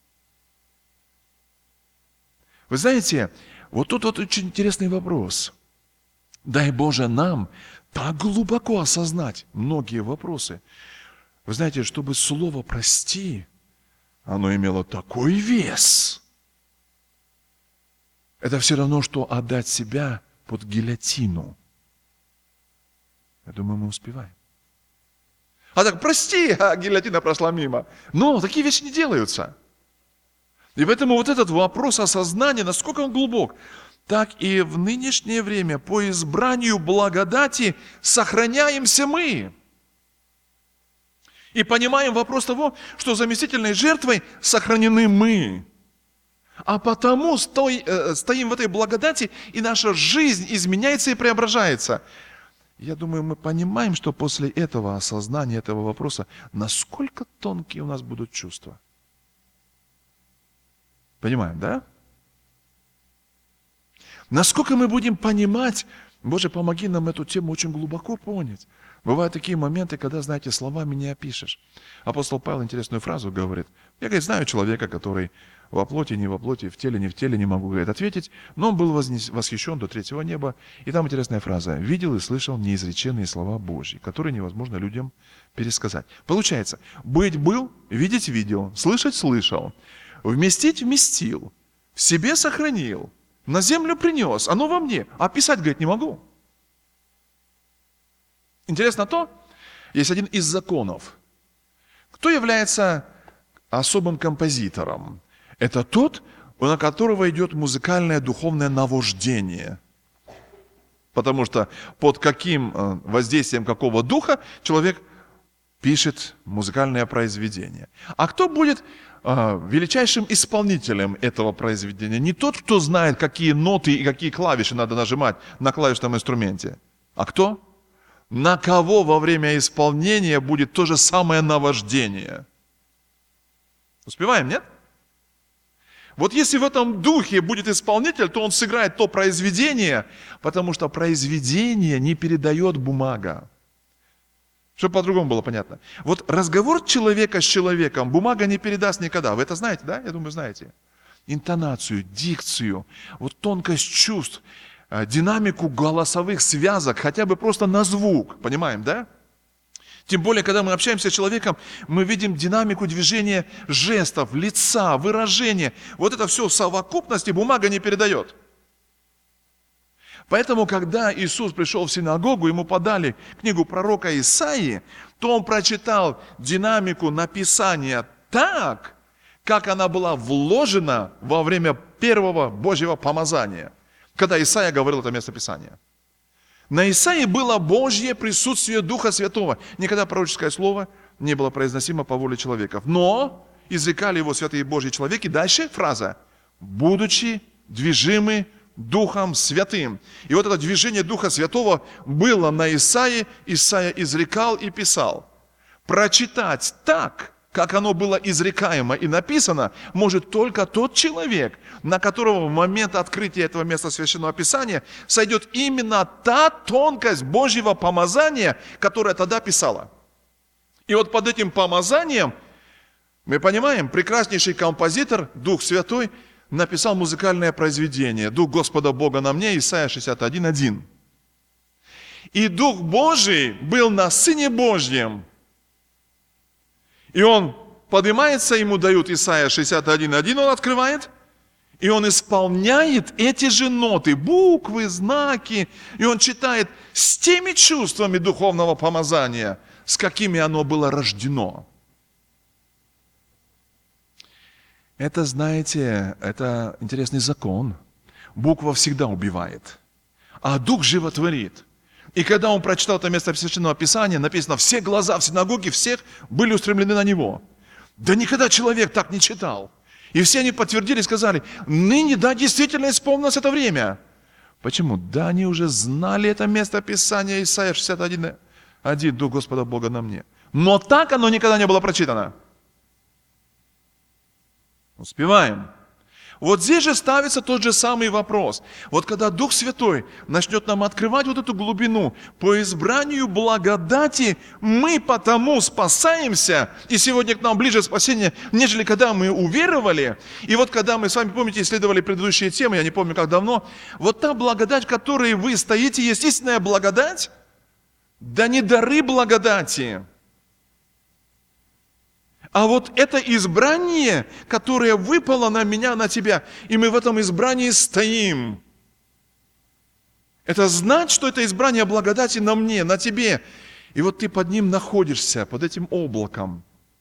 Вы знаете, вот тут вот очень интересный вопрос. Дай Боже нам так глубоко осознать многие вопросы, Вы знаете, чтобы слово «прости», оно имело такой вес. Это все равно, что отдать себя под гильотину. Я думаю, мы успеваем. А так, прости, а гильотина прошла мимо. Но такие вещи не делаются. И поэтому вот этот вопрос осознания, насколько он глубок, так и в нынешнее время по избранию благодати сохраняемся мы. И понимаем вопрос того, что заместительной жертвой сохранены мы. А потому стоим в этой благодати, и наша жизнь изменяется и преображается. Я думаю, мы понимаем, что после этого осознания, этого вопроса, насколько тонкие у нас будут чувства. Понимаем, да? Насколько мы будем понимать, Боже, помоги нам эту тему очень глубоко понять. Бывают такие моменты, когда, знаете, словами не опишешь. Апостол Павел интересную фразу говорит. Я, говорит, знаю человека, который во плоти, не во плоти, в теле, не могу, говорит, ответить, но он был восхищен до третьего неба. И там интересная фраза. Видел и слышал неизреченные слова Божьи, которые невозможно людям пересказать. Получается, быть был, видеть видел, слышать слышал, вместить вместил, в себе сохранил, на землю принес, оно во мне, а писать, говорит, не могу. Интересно то, есть один из законов. Кто является особым композитором? Это тот, на которого идет музыкальное духовное навождение. Потому что под каким воздействием какого духа человек пишет музыкальное произведение. А кто будет величайшим исполнителем этого произведения? Не тот, кто знает, какие ноты и какие клавиши надо нажимать на клавишном инструменте. А кто? На кого во время исполнения будет то же самое навождение. Успеваем, нет? Вот если в этом духе будет исполнитель, то он сыграет то произведение, потому что произведение не передает бумага. Чтобы по-другому было понятно. Вот разговор человека с человеком бумага не передаст никогда. Вы это знаете, да? Я думаю, знаете. Интонацию, дикцию, вот тонкость чувств, динамику голосовых связок, хотя бы просто на звук, понимаем, да? Тем более, когда мы общаемся с человеком, мы видим динамику движения жестов, лица, выражения. Вот это все в совокупности бумага не передает. Поэтому, когда Иисус пришел в синагогу, ему подали книгу пророка Исаии, то он прочитал динамику написания так, как она была вложена во время первого Божьего помазания. Когда Исаия говорил это местописание. На Исаии было Божье присутствие Духа Святого. Никогда пророческое слово не было произносимо по воле человеков. Но изрекали его святые Божьи человеки. Дальше фраза. Будучи движимы Духом Святым. И вот это движение Духа Святого было на Исаии. Исаия изрекал и писал. Прочитать так, как оно было изрекаемо и написано, может только тот человек, на которого в момент открытия этого места Священного Писания сойдет именно та тонкость Божьего помазания, которая тогда писала. И вот под этим помазанием, мы понимаем, прекраснейший композитор, Дух Святой, написал музыкальное произведение «Дух Господа Бога на мне», Исайя 61:1. И Дух Божий был на Сыне Божьем. И он поднимается, ему дают Исайя 61:1, он открывает, и он исполняет эти же ноты, буквы, знаки, и он читает с теми чувствами духовного помазания, с какими оно было рождено. Это, знаете, это интересный закон. Буква всегда убивает, а дух животворит. И когда он прочитал это место Священного Писания, написано, все глаза в синагоге всех были устремлены на него. Да никогда человек так не читал. И все они подтвердили, сказали, ныне, да, действительно исполнилось это время. Почему? Да, они уже знали это место Писания, Исайя 61:1, Дух Господа Бога на мне. Но так оно никогда не было прочитано. Успеваем. Вот здесь же ставится тот же самый вопрос. Вот когда Дух Святой начнет нам открывать вот эту глубину, по избранию благодати мы потому спасаемся, и сегодня к нам ближе спасение, нежели когда мы уверовали. И вот когда мы с вами, помните, исследовали предыдущие темы, я не помню как давно, вот та благодать, в которой вы стоите, есть истинная благодать, да не дары благодати. А вот это избрание, которое выпало на меня, на тебя, и мы в этом избрании стоим. Это знать, что это избрание благодати на мне, на тебе. И вот ты под ним находишься, под этим облаком.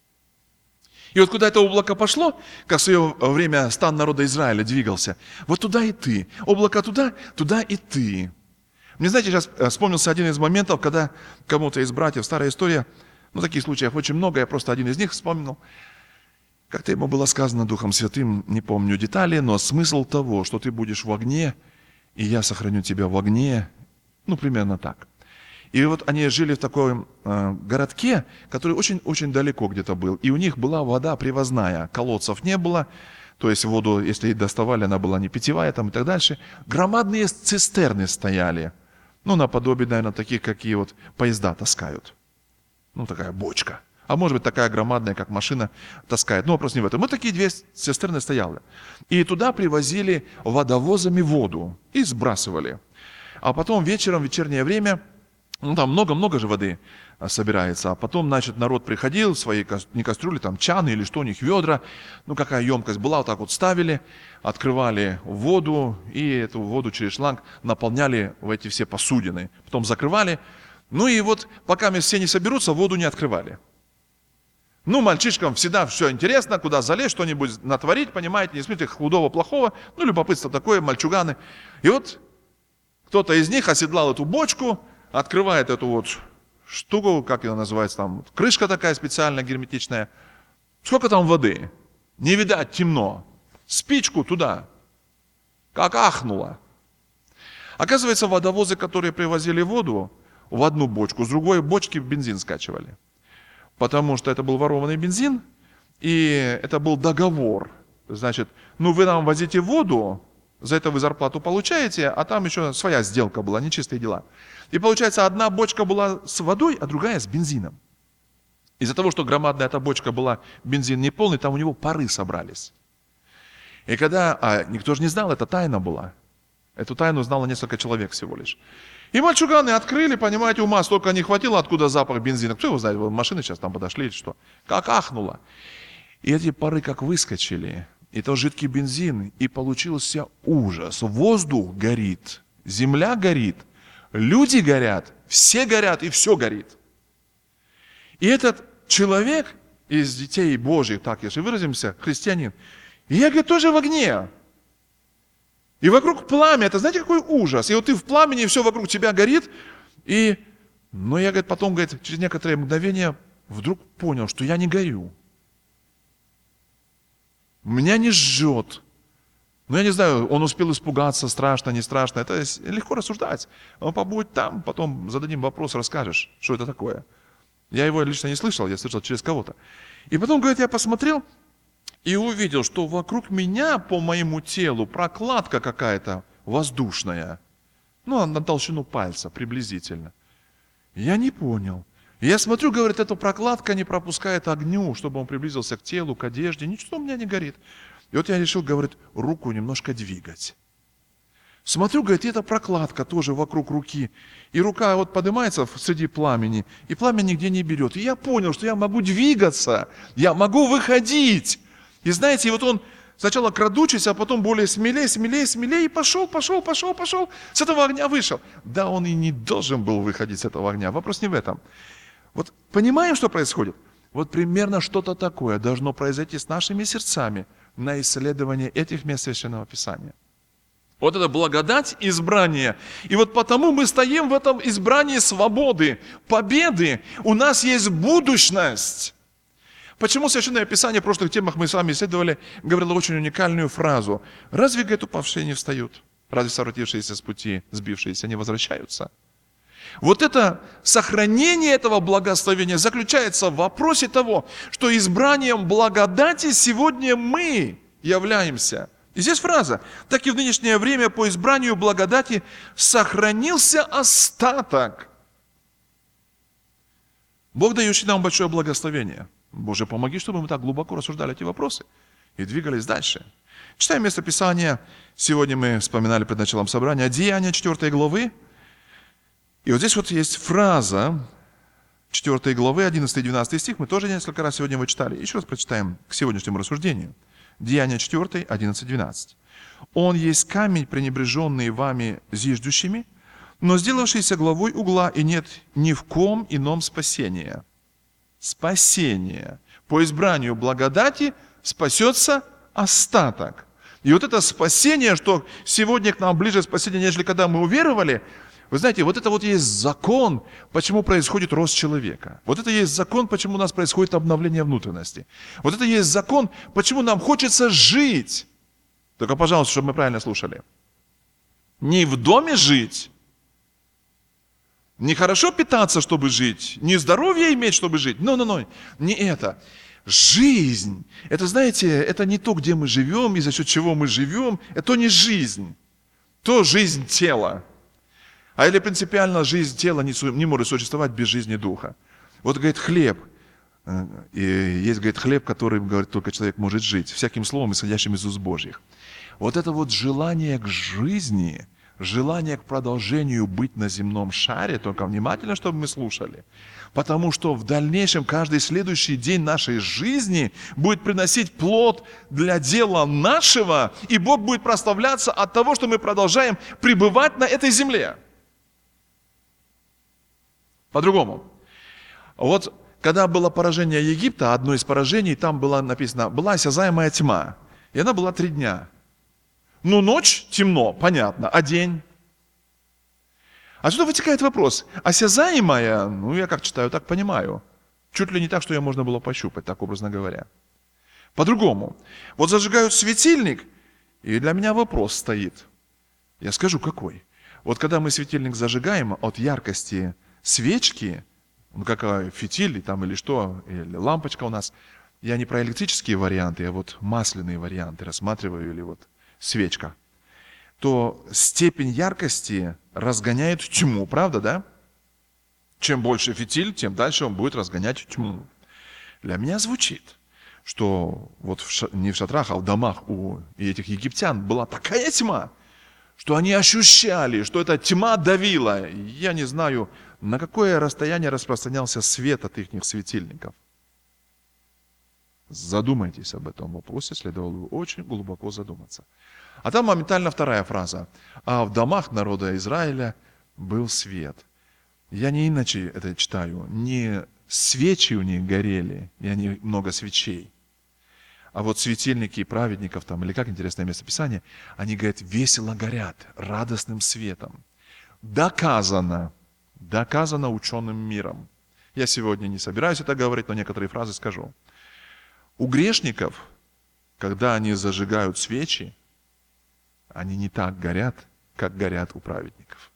И вот куда это облако пошло, как в свое время стан народа Израиля двигался, вот туда и ты. Облако туда, туда и ты. Мне, знаете, сейчас вспомнился один из моментов, когда кому-то из братьев, старая история, таких случаев очень много, я просто один из них вспомнил. Как-то ему было сказано Духом Святым, не помню детали, но смысл того, что ты будешь в огне, и я сохраню тебя в огне, примерно так. И вот они жили в таком городке, который очень-очень далеко где-то был. И у них была вода привозная, колодцев не было. То есть воду, если и доставали, она была не питьевая там и так дальше. Громадные цистерны стояли. Наподобие, наверное, таких, какие вот поезда таскают. Такая бочка. А может быть, такая громадная, как машина таскает. Вопрос не в этом. Вот такие 2 цистерны стояли. И туда привозили водовозами воду и сбрасывали. А потом вечером, в вечернее время, там много-много же воды собирается. А потом, народ приходил, свои не кастрюли, там чаны или что у них, ведра. Какая емкость была, вот так вот ставили, открывали воду, и эту воду через шланг наполняли в эти все посудины. Потом закрывали. И вот пока все не соберутся, воду не открывали. Мальчишкам всегда все интересно, куда залезть, что-нибудь натворить, понимаете, не смотрите худого, плохого, любопытство такое, мальчуганы. И вот кто-то из них оседлал эту бочку, открывает эту вот штуку, как она называется, там крышка такая специальная, герметичная. Сколько там воды? Не видать, темно. Спичку туда. Как ахнуло. Оказывается, водовозы, которые привозили воду в одну бочку, с другой бочки бензин скачивали. Потому что это был ворованный бензин, и это был договор. Значит, вы нам возите воду, за это вы зарплату получаете, а там еще своя сделка была, нечистые дела. И получается, одна бочка была с водой, а другая с бензином. Из-за того, что громадная эта бочка была, бензин не полный, там у него пары собрались. И никто же не знал, это тайна была. Эту тайну знало несколько человек всего лишь. И мальчуганы открыли, понимаете, ума столько не хватило, откуда запах бензина. Кто его знает, машины сейчас там подошли или что. Как ахнуло. И эти пары как выскочили. И то жидкий бензин, и получился ужас. Воздух горит, земля горит, люди горят, все горят, и все горит. И этот человек из детей Божьих, так если выразимся, христианин, я, говорит, тоже в огне. И вокруг пламя, это знаете, какой ужас. И вот ты в пламени, и все вокруг тебя горит. И, я, говорит, потом, говорит, через некоторое мгновение вдруг понял, что я не горю. Меня не жжет. Я не знаю, он успел испугаться, страшно, не страшно. Это легко рассуждать. Он побудет там, потом зададим вопрос, расскажешь, что это такое. Я его лично не слышал, я слышал через кого-то. И потом, говорит, я посмотрел и увидел, что вокруг меня по моему телу прокладка какая-то воздушная. На толщину пальца приблизительно. Я не понял. Я смотрю, говорит, эта прокладка не пропускает огню, чтобы он приблизился к телу, к одежде. Ничего у меня не горит. И вот я решил, говорит, руку немножко двигать. Смотрю, говорит, и эта прокладка тоже вокруг руки. И рука вот поднимается среди пламени, и пламя нигде не берет. И я понял, что я могу двигаться, я могу выходить. И знаете, и вот он сначала крадучись, а потом более смелее, и пошел, с этого огня вышел. Да, он и не должен был выходить с этого огня. Вопрос не в этом. Вот понимаем, что происходит? Вот примерно что-то такое должно произойти с нашими сердцами на исследование этих мест Священного Писания. Вот это благодать избрания. И вот потому мы стоим в этом избрании свободы, победы. У нас есть будущность. Почему Священное Писание в прошлых темах мы с вами исследовали, говорило очень уникальную фразу. Разве, говорит, упавшие не встают? Разве совратившиеся с пути, сбившиеся не возвращаются? Вот это сохранение этого благословения заключается в вопросе того, что избранием благодати сегодня мы являемся. И здесь фраза: так и в нынешнее время по избранию благодати сохранился остаток. Бог, дающий нам большое благословение. Боже, помоги, чтобы мы так глубоко рассуждали эти вопросы и двигались дальше. Читаем место Писания. Сегодня мы вспоминали перед началом собрания Деяния 4 главы. И вот здесь вот есть фраза, 4 главы, 11 и 12 стих, мы тоже несколько раз сегодня его читали. Еще раз прочитаем к сегодняшнему рассуждению. Деяния 4, 11, 12. «Он есть камень, пренебреженный вами зиждущими, но сделавшийся главой угла, и нет ни в ком ином спасения». Спасение. По избранию благодати спасется остаток. И вот это спасение, что сегодня к нам ближе спасение, нежели когда мы уверовали, вы знаете, вот это вот есть закон, почему происходит рост человека. Вот это есть закон, почему у нас происходит обновление внутренности. Вот это есть закон, почему нам хочется жить. Только, пожалуйста, чтобы мы правильно слушали. Не в доме жить, не хорошо питаться, чтобы жить, не здоровье иметь, чтобы жить. Не это. Жизнь. Это, знаете, это не то, где мы живем и за счет чего мы живем. Это не жизнь. То жизнь тела. А или принципиально жизнь тела не может существовать без жизни духа. Вот, говорит, хлеб. И есть, говорит, хлеб, который, говорит, только человек может жить. Всяким словом, исходящим из уст Божьих. Вот это вот желание к жизни, желание к продолжению быть на земном шаре, только внимательно, чтобы мы слушали. Потому что в дальнейшем каждый следующий день нашей жизни будет приносить плод для дела нашего, и Бог будет прославляться от того, что мы продолжаем пребывать на этой земле. По-другому. Вот когда было поражение Египта, одно из поражений, там было написано, была осязаемая тьма. И она была 3 дня. Ну, ночь темно, понятно, а день? Отсюда вытекает вопрос. Осязаемая, я как читаю, так понимаю. Чуть ли не так, что ее можно было пощупать, так образно говоря. По-другому. Вот зажигают светильник, и для меня вопрос стоит. Я скажу, какой. Вот когда мы светильник зажигаем, от яркости свечки, как фитиль там или что, или лампочка у нас, я не про электрические варианты, а вот масляные варианты рассматриваю, или вот свечка, то степень яркости разгоняет тьму, правда, да? Чем больше фитиль, тем дальше он будет разгонять тьму. Для меня звучит, что вот не в шатрах, а в домах у этих египтян была такая тьма, что они ощущали, что эта тьма давила. Я не знаю, на какое расстояние распространялся свет от их светильников. Задумайтесь об этом вопросе, следовало бы очень глубоко задуматься. А там моментально вторая фраза. А в домах народа Израиля был свет. Я не иначе это читаю. Не свечи у них горели, и они много свечей. А вот светильники праведников, там, или как интересное местописание, они, говорят, весело горят, радостным светом. Доказано ученым миром. Я сегодня не собираюсь это говорить, но некоторые фразы скажу. У грешников, когда они зажигают свечи, они не так горят, как горят у праведников.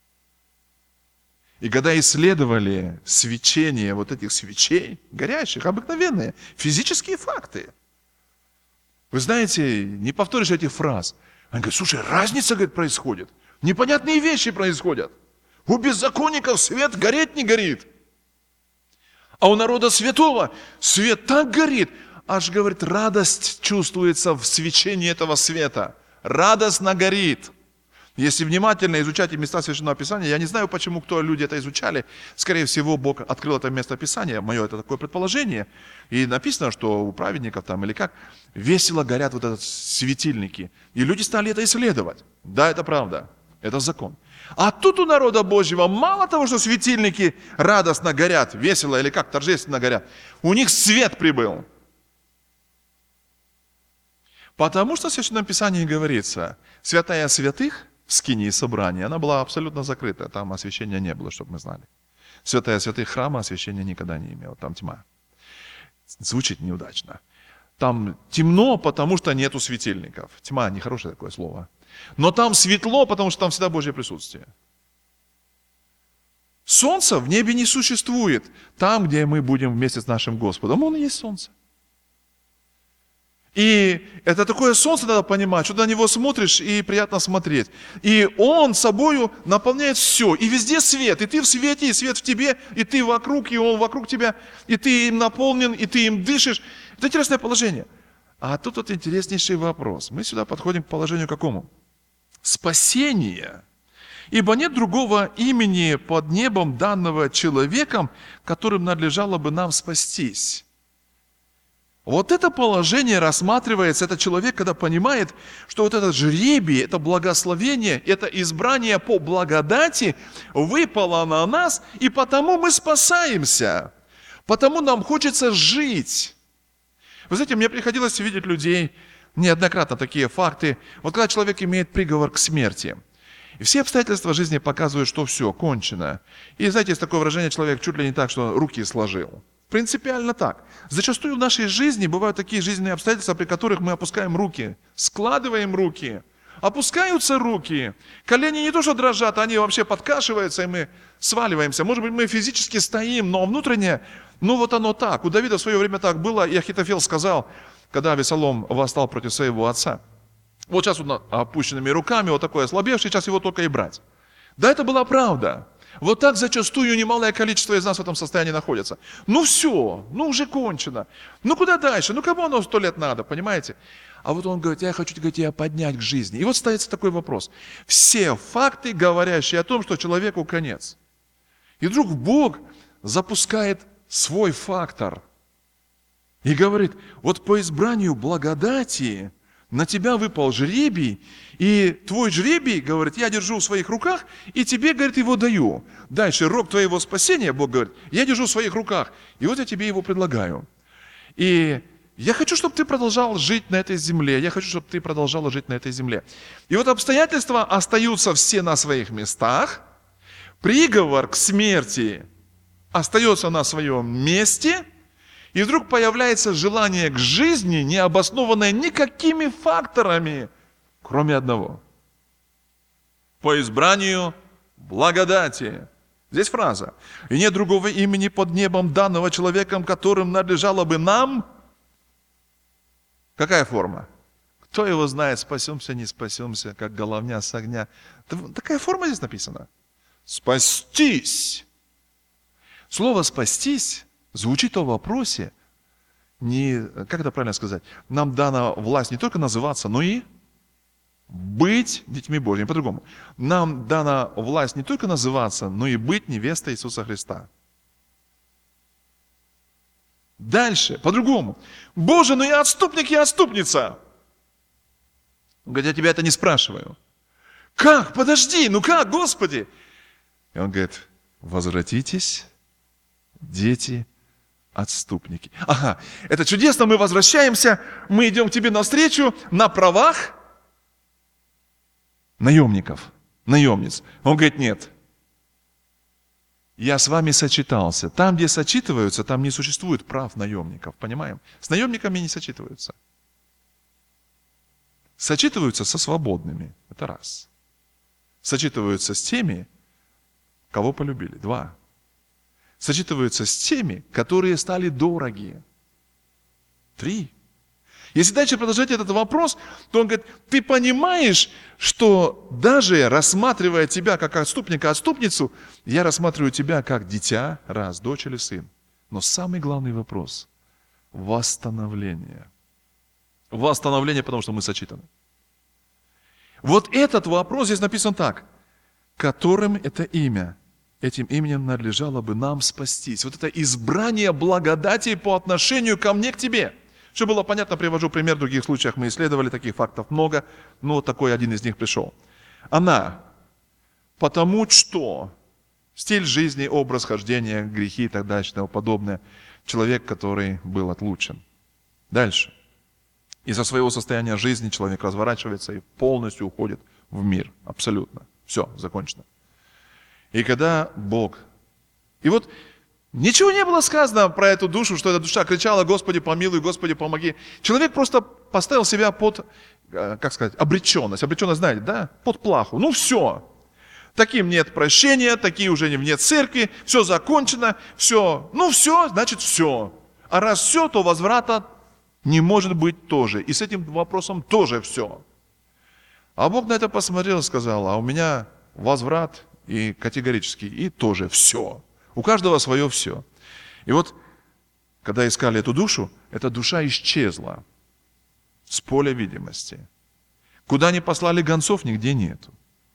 И когда исследовали свечение вот этих свечей, горящих, обыкновенные, физические факты, вы знаете, не повторишь этих фраз. Они говорят, слушай, разница, говорит, происходит. Непонятные вещи происходят. У беззаконников свет гореть не горит. А у народа святого свет так горит, аж, говорит, радость чувствуется в свечении этого света. Радостно горит. Если внимательно изучать места Священного Писания, я не знаю, почему люди это изучали. Скорее всего, Бог открыл это место Писания. Мое это такое предположение. И написано, что у праведников там или как, весело горят вот эти светильники. И люди стали это исследовать. Да, это правда. Это закон. А тут у народа Божьего мало того, что светильники радостно горят, весело или как, торжественно горят, у них свет прибыл. Потому что в Священном Писании говорится, святая святых в скинии собрания, она была абсолютно закрыта, там освящения не было, чтобы мы знали. Святая святых храма освящения никогда не имела, там тьма. Звучит неудачно. Там темно, потому что нету светильников. Тьма, нехорошее такое слово. Но там светло, потому что там всегда Божье присутствие. Солнца в небе не существует. Там, где мы будем вместе с нашим Господом, Он и есть солнце. И это такое солнце надо понимать, что на него смотришь и приятно смотреть. И он собою наполняет все, и везде свет, и ты в свете, и свет в тебе, и ты вокруг, и он вокруг тебя, и ты им наполнен, и ты им дышишь. Это интересное положение. А тут вот интереснейший вопрос. Мы сюда подходим к положению какому? Спасение Ибо нет другого имени под небом, данного человеком, которым надлежало бы нам спастись. Вот это положение рассматривается, этот человек, когда понимает, что вот этот жребий, это благословение, это избрание по благодати выпало на нас, и потому мы спасаемся. Потому нам хочется жить. Вы знаете, мне приходилось видеть людей, неоднократно такие факты, вот когда человек имеет приговор к смерти, и все обстоятельства жизни показывают, что все, кончено. И знаете, есть такое выражение, человек чуть ли не так, что руки сложил. Принципиально так. Зачастую в нашей жизни бывают такие жизненные обстоятельства, при которых мы опускаем руки, складываем руки, опускаются руки, колени не то что дрожат, они вообще подкашиваются, и мы сваливаемся. Может быть, мы физически стоим, но внутренне, вот оно так. У Давида в свое время так было, и Ахитофел сказал, когда Авесолом восстал против своего отца. Вот сейчас он опущенными руками, вот такой ослабевший, сейчас его только и брать. Да, это была правда. Вот так зачастую немалое количество из нас в этом состоянии находится. Все, уже кончено. Куда дальше? Кому оно 100 лет надо, понимаете? А вот он говорит, я хочу тебя поднять к жизни. И вот ставится такой вопрос. Все факты, говорящие о том, что человеку конец. И вдруг Бог запускает свой фактор. И говорит, вот по избранию благодати на тебя выпал жребий, и твой жребий, говорит, я держу в своих руках, и тебе, говорит, его даю. Дальше, рог твоего спасения, Бог говорит, я держу в своих руках, и вот я тебе его предлагаю. И я хочу, чтобы ты продолжал жить на этой земле, я хочу, чтобы ты продолжала жить на этой земле. И вот обстоятельства остаются все на своих местах, приговор к смерти остается на своем месте, и вдруг появляется желание к жизни, не обоснованное никакими факторами, кроме одного. По избранию благодати. Здесь фраза. И нет другого имени под небом, данного человеком, которым надлежало бы нам. Какая форма? Кто его знает, спасемся, не спасемся, как головня с огня. Такая форма здесь написана. Спастись. Слово «спастись» звучит в вопросе, как это правильно сказать, нам дана власть не только называться, но и быть детьми Божьими, по-другому. Нам дана власть не только называться, но и быть невестой Иисуса Христа. Дальше, по-другому. Боже, я отступник, я отступница. Он говорит, я тебя это не спрашиваю. Как? Подожди, как, Господи? И он говорит, возвратитесь, дети, отступники. Ага, это чудесно, мы возвращаемся, мы идем к тебе навстречу на правах наемников, наемниц. Он говорит, нет, я с вами сочетался. Там, где сочетываются, там не существует прав наемников, понимаем? С наемниками не сочетываются. Сочетываются со свободными, это раз. Сочетываются с теми, кого полюбили, два. Сочетываются с теми, которые стали дороги. 3. Если дальше продолжать этот вопрос, то он говорит, ты понимаешь, что даже рассматривая тебя как отступника, отступницу, я рассматриваю тебя как дитя, раз, дочь или сын. Но самый главный вопрос – восстановление. Восстановление, потому что мы сочетаны. Вот этот вопрос здесь написан так, которым это имя. Этим именем надлежало бы нам спастись. Вот это избрание благодати по отношению ко мне, к тебе. Чтобы было понятно, привожу пример, в других случаях мы исследовали, таких фактов много, но вот такой один из них пришел. Она, потому что стиль жизни, образ хождения, грехи и так дальше, и тому подобное, человек, который был отлучен. Дальше. Из-за своего состояния жизни человек разворачивается и полностью уходит в мир. Абсолютно. Все, закончено. И когда Бог... И вот ничего не было сказано про эту душу, что эта душа кричала, Господи, помилуй, Господи, помоги. Человек просто поставил себя под, обреченность. Обреченность, знаете, да? Под плаху. Все. Таким нет прощения, такие уже нет церкви, все закончено, все. Все, значит все. А раз все, то возврата не может быть тоже. И с этим вопросом тоже все. А Бог на это посмотрел и сказал, а у меня возврат и категорически, и тоже все. У каждого свое все. И вот, когда искали эту душу, эта душа исчезла с поля видимости. Куда ни послали гонцов, нигде нету.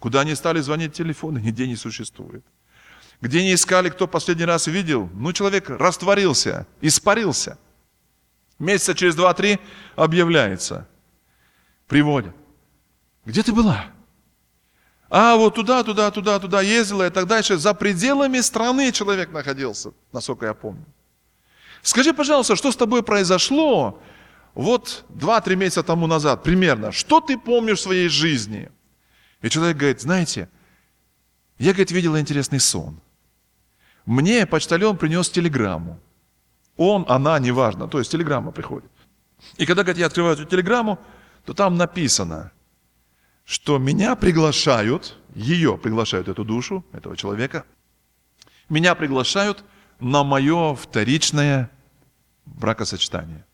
Куда не стали звонить телефоны, нигде не существует. Где не искали, кто последний раз видел, человек растворился, испарился. Месяца через 2-3 объявляется. Приводят. Где ты была? Вот туда ездила и так дальше. За пределами страны человек находился, насколько я помню. Скажи, пожалуйста, что с тобой произошло 2-3 месяца тому назад примерно? Что ты помнишь в своей жизни? И человек говорит, знаете, я, видела интересный сон. Мне почтальон принес телеграмму. Он, она, неважно, то есть телеграмма приходит. И когда, я открываю эту телеграмму, то там написано, что меня приглашают, ее приглашают, эту душу, этого человека, меня приглашают на мое вторичное бракосочетание.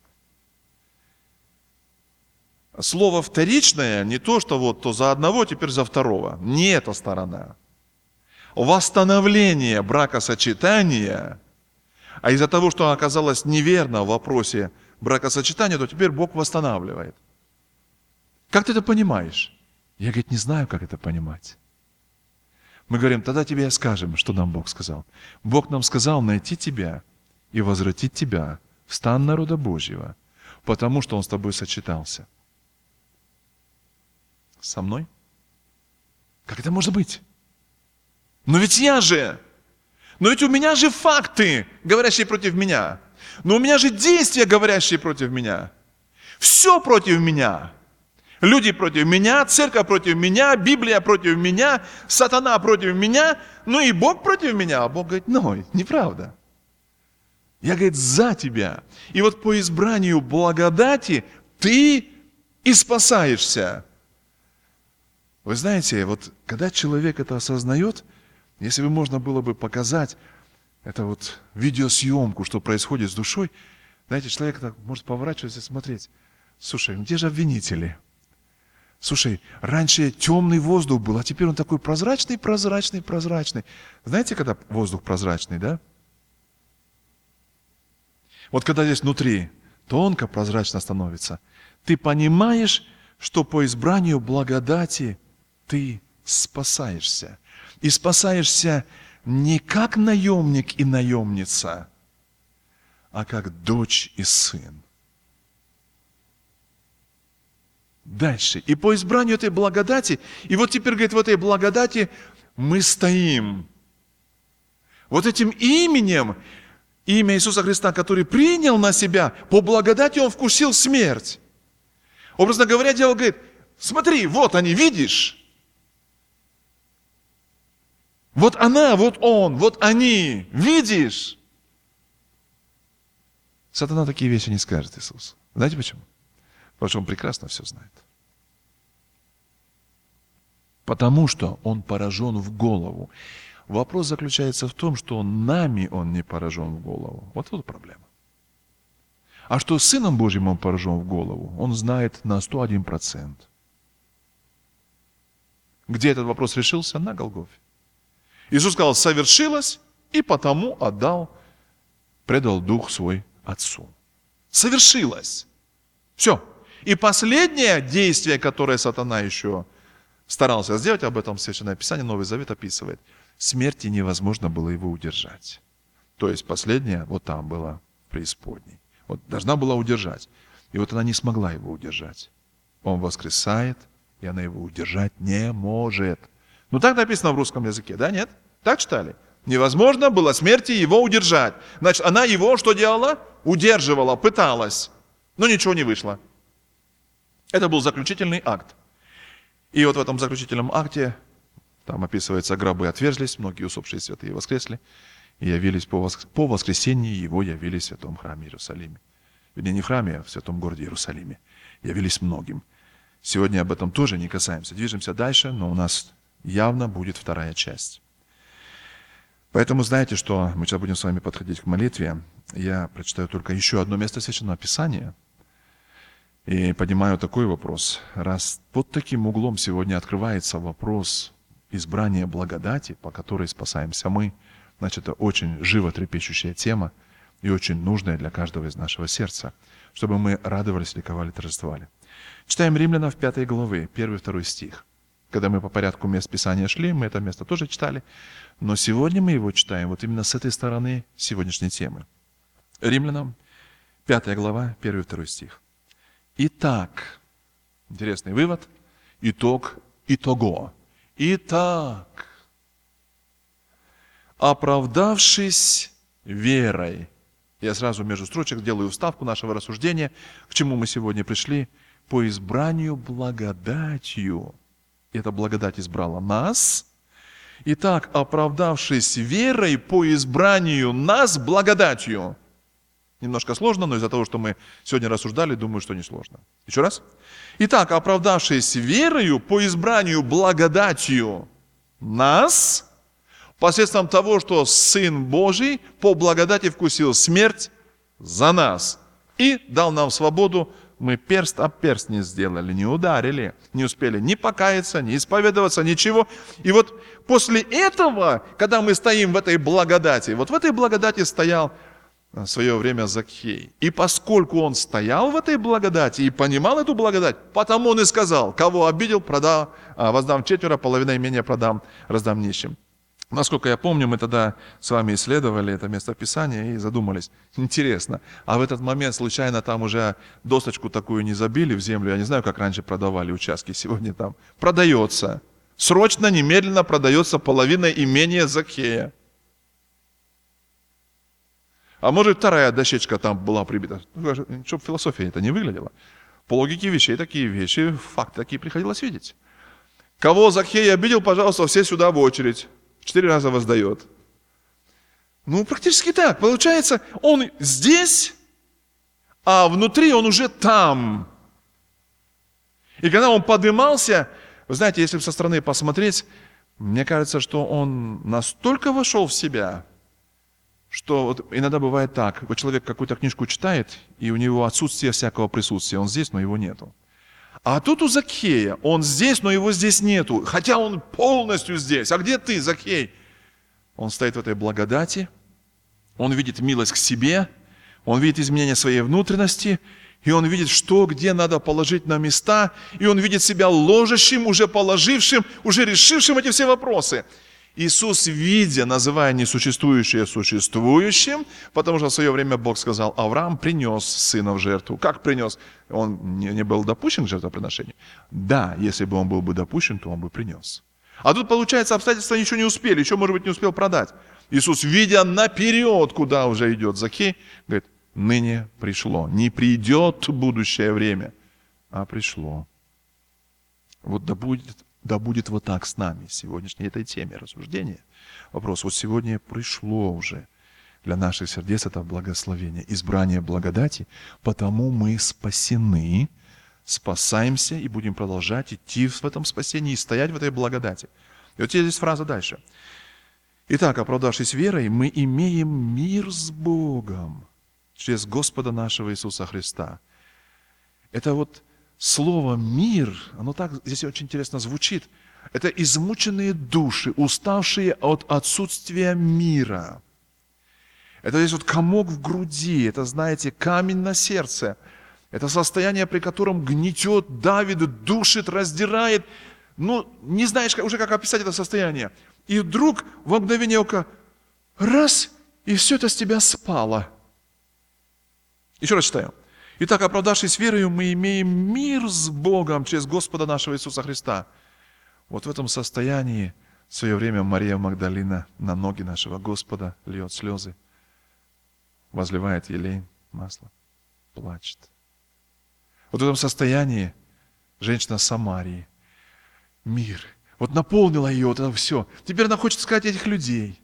Слово «вторичное» не то, что то за одного, теперь за второго. Не эта сторона. Восстановление бракосочетания, а из-за того, что оказалось неверно в вопросе бракосочетания, то теперь Бог восстанавливает. Как ты это понимаешь? Я, не знаю, как это понимать. Мы говорим, тогда тебе скажем, что нам Бог сказал. Бог нам сказал найти тебя и возвратить тебя в стан народа Божьего, потому что Он с тобой сочетался. Со мной? Как это может быть? Но ведь у меня же факты, говорящие против меня. Но у меня же действия, говорящие против меня. Все против меня. Люди против меня, церковь против меня, Библия против меня, сатана против меня, и Бог против меня. А Бог говорит, неправда. Я, за тебя. И по избранию благодати ты и спасаешься. Вы знаете, когда человек это осознает, если бы можно было бы показать это видеосъемку, что происходит с душой, знаете, человек так может поворачиваться и смотреть. Слушай, где же обвинители? Слушай, раньше темный воздух был, а теперь он такой прозрачный. Знаете, когда воздух прозрачный, да? Когда здесь внутри тонко прозрачно становится, ты понимаешь, что по избранию благодати ты спасаешься. И спасаешься не как наемник и наемница, а как дочь и сын. Дальше. И по избранию этой благодати, и теперь, в этой благодати мы стоим. Этим именем, имя Иисуса Христа, который принял на себя, по благодати Он вкусил смерть. Образно говоря, дьявол говорит, смотри, они, видишь? Она, он, они, видишь? Сатана такие вещи не скажет Иисус. Знаете почему? Потому что Он прекрасно все знает. Потому что Он поражен в голову. Вопрос заключается в том, что нами Он не поражен в голову. Вот проблема. А что Сыном Божьим Он поражен в голову, Он знает на 101%. Где этот вопрос решился? На Голгофе. Иисус сказал, совершилось, и потому предал Дух Свой Отцу. Совершилось. Все. И последнее действие, которое сатана еще старался сделать, об этом Священное Писание, Новый Завет описывает, смерти невозможно было его удержать. То есть последнее там было в преисподней. Должна была удержать. И она не смогла его удержать. Он воскресает, и она его удержать не может. Так написано в русском языке, да, нет? Так читали? Невозможно было смерти его удержать. Значит, она его что делала? Удерживала, пыталась. Но ничего не вышло. Это был заключительный акт. И в этом заключительном акте, там описывается, гробы отверзлись, многие усопшие святые воскресли, и явились по воскресенье его явились в святом храме Иерусалиме. Вернее, не в храме, а в святом городе Иерусалиме. Явились многим. Сегодня об этом тоже не касаемся. Движемся дальше, но у нас явно будет вторая часть. Поэтому знаете, что мы сейчас будем с вами подходить к молитве. Я прочитаю только еще одно место Священного Писания. И поднимаю такой вопрос. Раз под таким углом сегодня открывается вопрос избрания благодати, по которой спасаемся мы, значит, это очень животрепещущая тема и очень нужная для каждого из нашего сердца, чтобы мы радовались, ликовали, торжествовали. Читаем Римлянам в 5 главе, 1-2 стих. Когда мы по порядку мест Писания шли, мы это место тоже читали. Но сегодня мы его читаем вот именно с этой стороны сегодняшней темы. Римлянам, 5 глава, 1-2 стих. Итак, интересный вывод, итого. Итак, оправдавшись верой, я сразу между строчек делаю вставку нашего рассуждения, к чему мы сегодня пришли, по избранию благодатью. Эта благодать избрала нас. Итак, оправдавшись верой по избранию нас благодатью. Немножко сложно, но из-за того, что мы сегодня рассуждали, думаю, что не сложно. Еще раз. Итак, оправдавшись верою по избранию благодатью нас, посредством того, что Сын Божий по благодати вкусил смерть за нас и дал нам свободу, мы перст об перст не сделали, не ударили, не успели ни покаяться, ни исповедоваться, ничего. И вот после этого, когда мы стоим в этой благодати, вот в этой благодати стоял в свое время Закхей. И поскольку он стоял в этой благодати и понимал эту благодать, потому он и сказал, кого обидел, воздам четверо, половина имения продам, раздам нищим. Насколько я помню, мы тогда с вами исследовали это местописание и задумались. Интересно, а в этот момент случайно там уже досточку такую не забили в землю? Я не знаю, как раньше продавали участки, сегодня там продается. Срочно, немедленно продается половина имения Закхея. А может, вторая дощечка там была прибита, чтобы философия это не выглядела. По логике вещей такие вещи, факты такие приходилось видеть. Кого Закхей обидел, пожалуйста, все сюда в очередь. 4 раза воздает. Ну, практически так. Получается, он здесь, а внутри он уже там. И когда он поднимался, вы знаете, если со стороны посмотреть, мне кажется, что он настолько вошел в себя, что вот иногда бывает так. Вот человек какую-то книжку читает, и у него отсутствие всякого присутствия. Он здесь, но его нету. А тут у Закхея, он здесь, но его здесь нету, хотя он полностью здесь. А где ты, Закхей? Он стоит в этой благодати, он видит милость к себе, он видит изменение своей внутренности, и он видит, что, где надо положить на места, и он видит себя ложащим, уже положившим, уже решившим эти все вопросы. Иисус, видя, называя несуществующее существующим, потому что в свое время Бог сказал, Авраам принес сына в жертву. Как принес? Он не был допущен к жертвоприношению? Да, если бы он был бы допущен, то он бы принес. А тут, получается, обстоятельства ничего не успели, еще, может быть, не успел продать. Иисус, видя наперед, куда уже идет Закхей, говорит, ныне пришло. Не придет будущее время, а пришло. Вот да будет вот так с нами в сегодняшней этой теме рассуждения. Вопрос, вот сегодня пришло уже для наших сердец это благословение, избрание благодати, потому мы спасены, спасаемся и будем продолжать идти в этом спасении и стоять в этой благодати. И вот здесь фраза дальше. Итак, оправдавшись верой, мы имеем мир с Богом через Господа нашего Иисуса Христа. Это вот слово «мир», оно так здесь очень интересно звучит. Это измученные души, уставшие от отсутствия мира. Это здесь вот комок в груди, это, знаете, камень на сердце. Это состояние, при котором гнетет, давит, душит, раздирает. Ну, не знаешь уже, как описать это состояние. И вдруг в мгновение ока раз, и все это с тебя спало. Еще раз читаю. Итак, оправдавшись верою, мы имеем мир с Богом через Господа нашего Иисуса Христа. Вот в этом состоянии в свое время Мария Магдалина на ноги нашего Господа льет слезы, возливает елей, масло, плачет. Вот в этом состоянии женщина Самарии, мир, вот наполнила ее вот это все. Теперь она хочет сказать этих людей.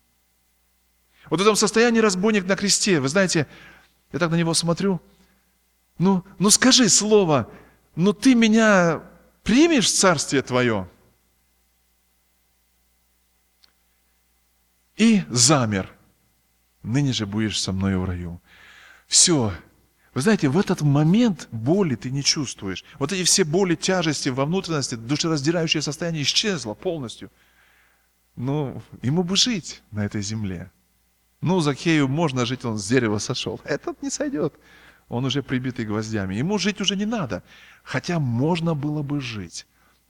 Вот в этом состоянии разбойник на кресте, вы знаете, я так на него смотрю, ну скажи слово, ты меня примешь в царствие твое? И замер. Ныне же будешь со мной в раю. Все. Вы знаете, в этот момент боли ты не чувствуешь. Вот эти все боли, тяжести во внутренности, душераздирающее состояние исчезло полностью. Ему бы жить на этой земле. Закхею можно жить, он с дерева сошел. Этот не сойдет. Он уже прибитый гвоздями. Ему жить уже не надо. Хотя можно было бы жить.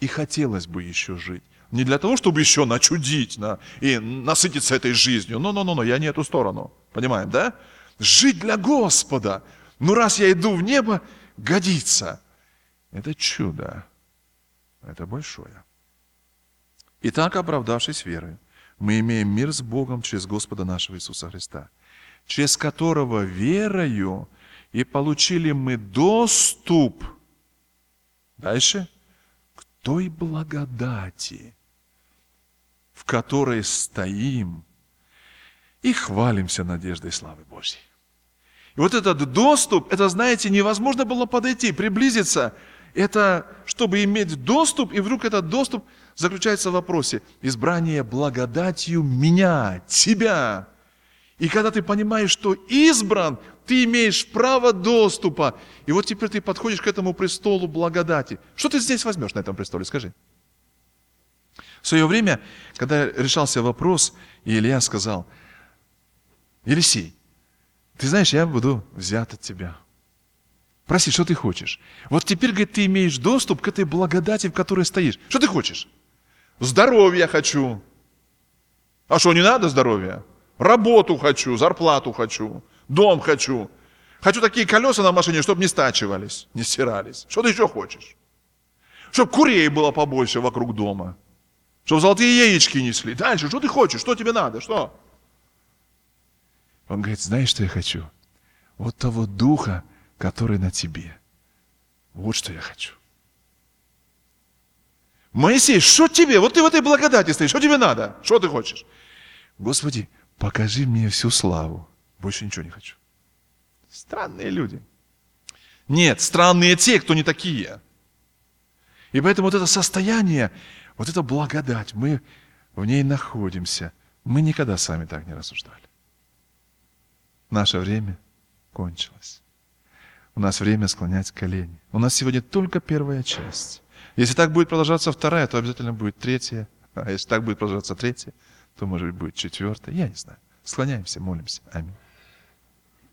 И хотелось бы еще жить. Не для того, чтобы еще начудить и насытиться этой жизнью. Но, я не эту сторону. Понимаем, да? Жить для Господа. Ну, раз я иду в небо, годится. Это чудо. Это большое. Итак, оправдавшись верой, мы имеем мир с Богом через Господа нашего Иисуса Христа, через которого верою и получили мы доступ, дальше, к той благодати, в которой стоим и хвалимся надеждой славы Божьей. И вот этот доступ, это, знаете, невозможно было подойти, приблизиться. Это, чтобы иметь доступ, и вдруг этот доступ заключается в вопросе избрания благодатью меня, тебя. И когда ты понимаешь, что избран, ты имеешь право доступа. И вот теперь ты подходишь к этому престолу благодати. Что ты здесь возьмешь на этом престоле, скажи? В свое время, когда решался вопрос, и Илья сказал: Елисей, ты знаешь, я буду взят от тебя. Проси, что ты хочешь. Вот теперь, говорит, ты имеешь доступ к этой благодати, в которой стоишь. Что ты хочешь? Здоровья хочу. А что, не надо здоровья? Работу хочу, зарплату хочу, дом хочу. Хочу такие колеса на машине, чтобы не стачивались, не стирались. Что ты еще хочешь? Чтобы курей было побольше вокруг дома. Чтобы золотые яички несли. Дальше, что ты хочешь? Что тебе надо? Что? Он говорит: знаешь, что я хочу? Вот того духа, который на тебе. Вот что я хочу. Моисей, что тебе? Вот ты в этой благодати стоишь. Что тебе надо? Что ты хочешь? Господи, покажи мне всю славу. Больше ничего не хочу. Странные люди. Нет, странные те, кто не такие. И поэтому вот это состояние, вот эта благодать, мы в ней находимся. Мы никогда сами так не рассуждали. Наше время кончилось. У нас время склонять колени. У нас сегодня только первая часть. Если так будет продолжаться вторая, то обязательно будет третья. А если так будет продолжаться третья, то, может быть, будет четвертая. Я не знаю. Склоняемся, молимся. Аминь.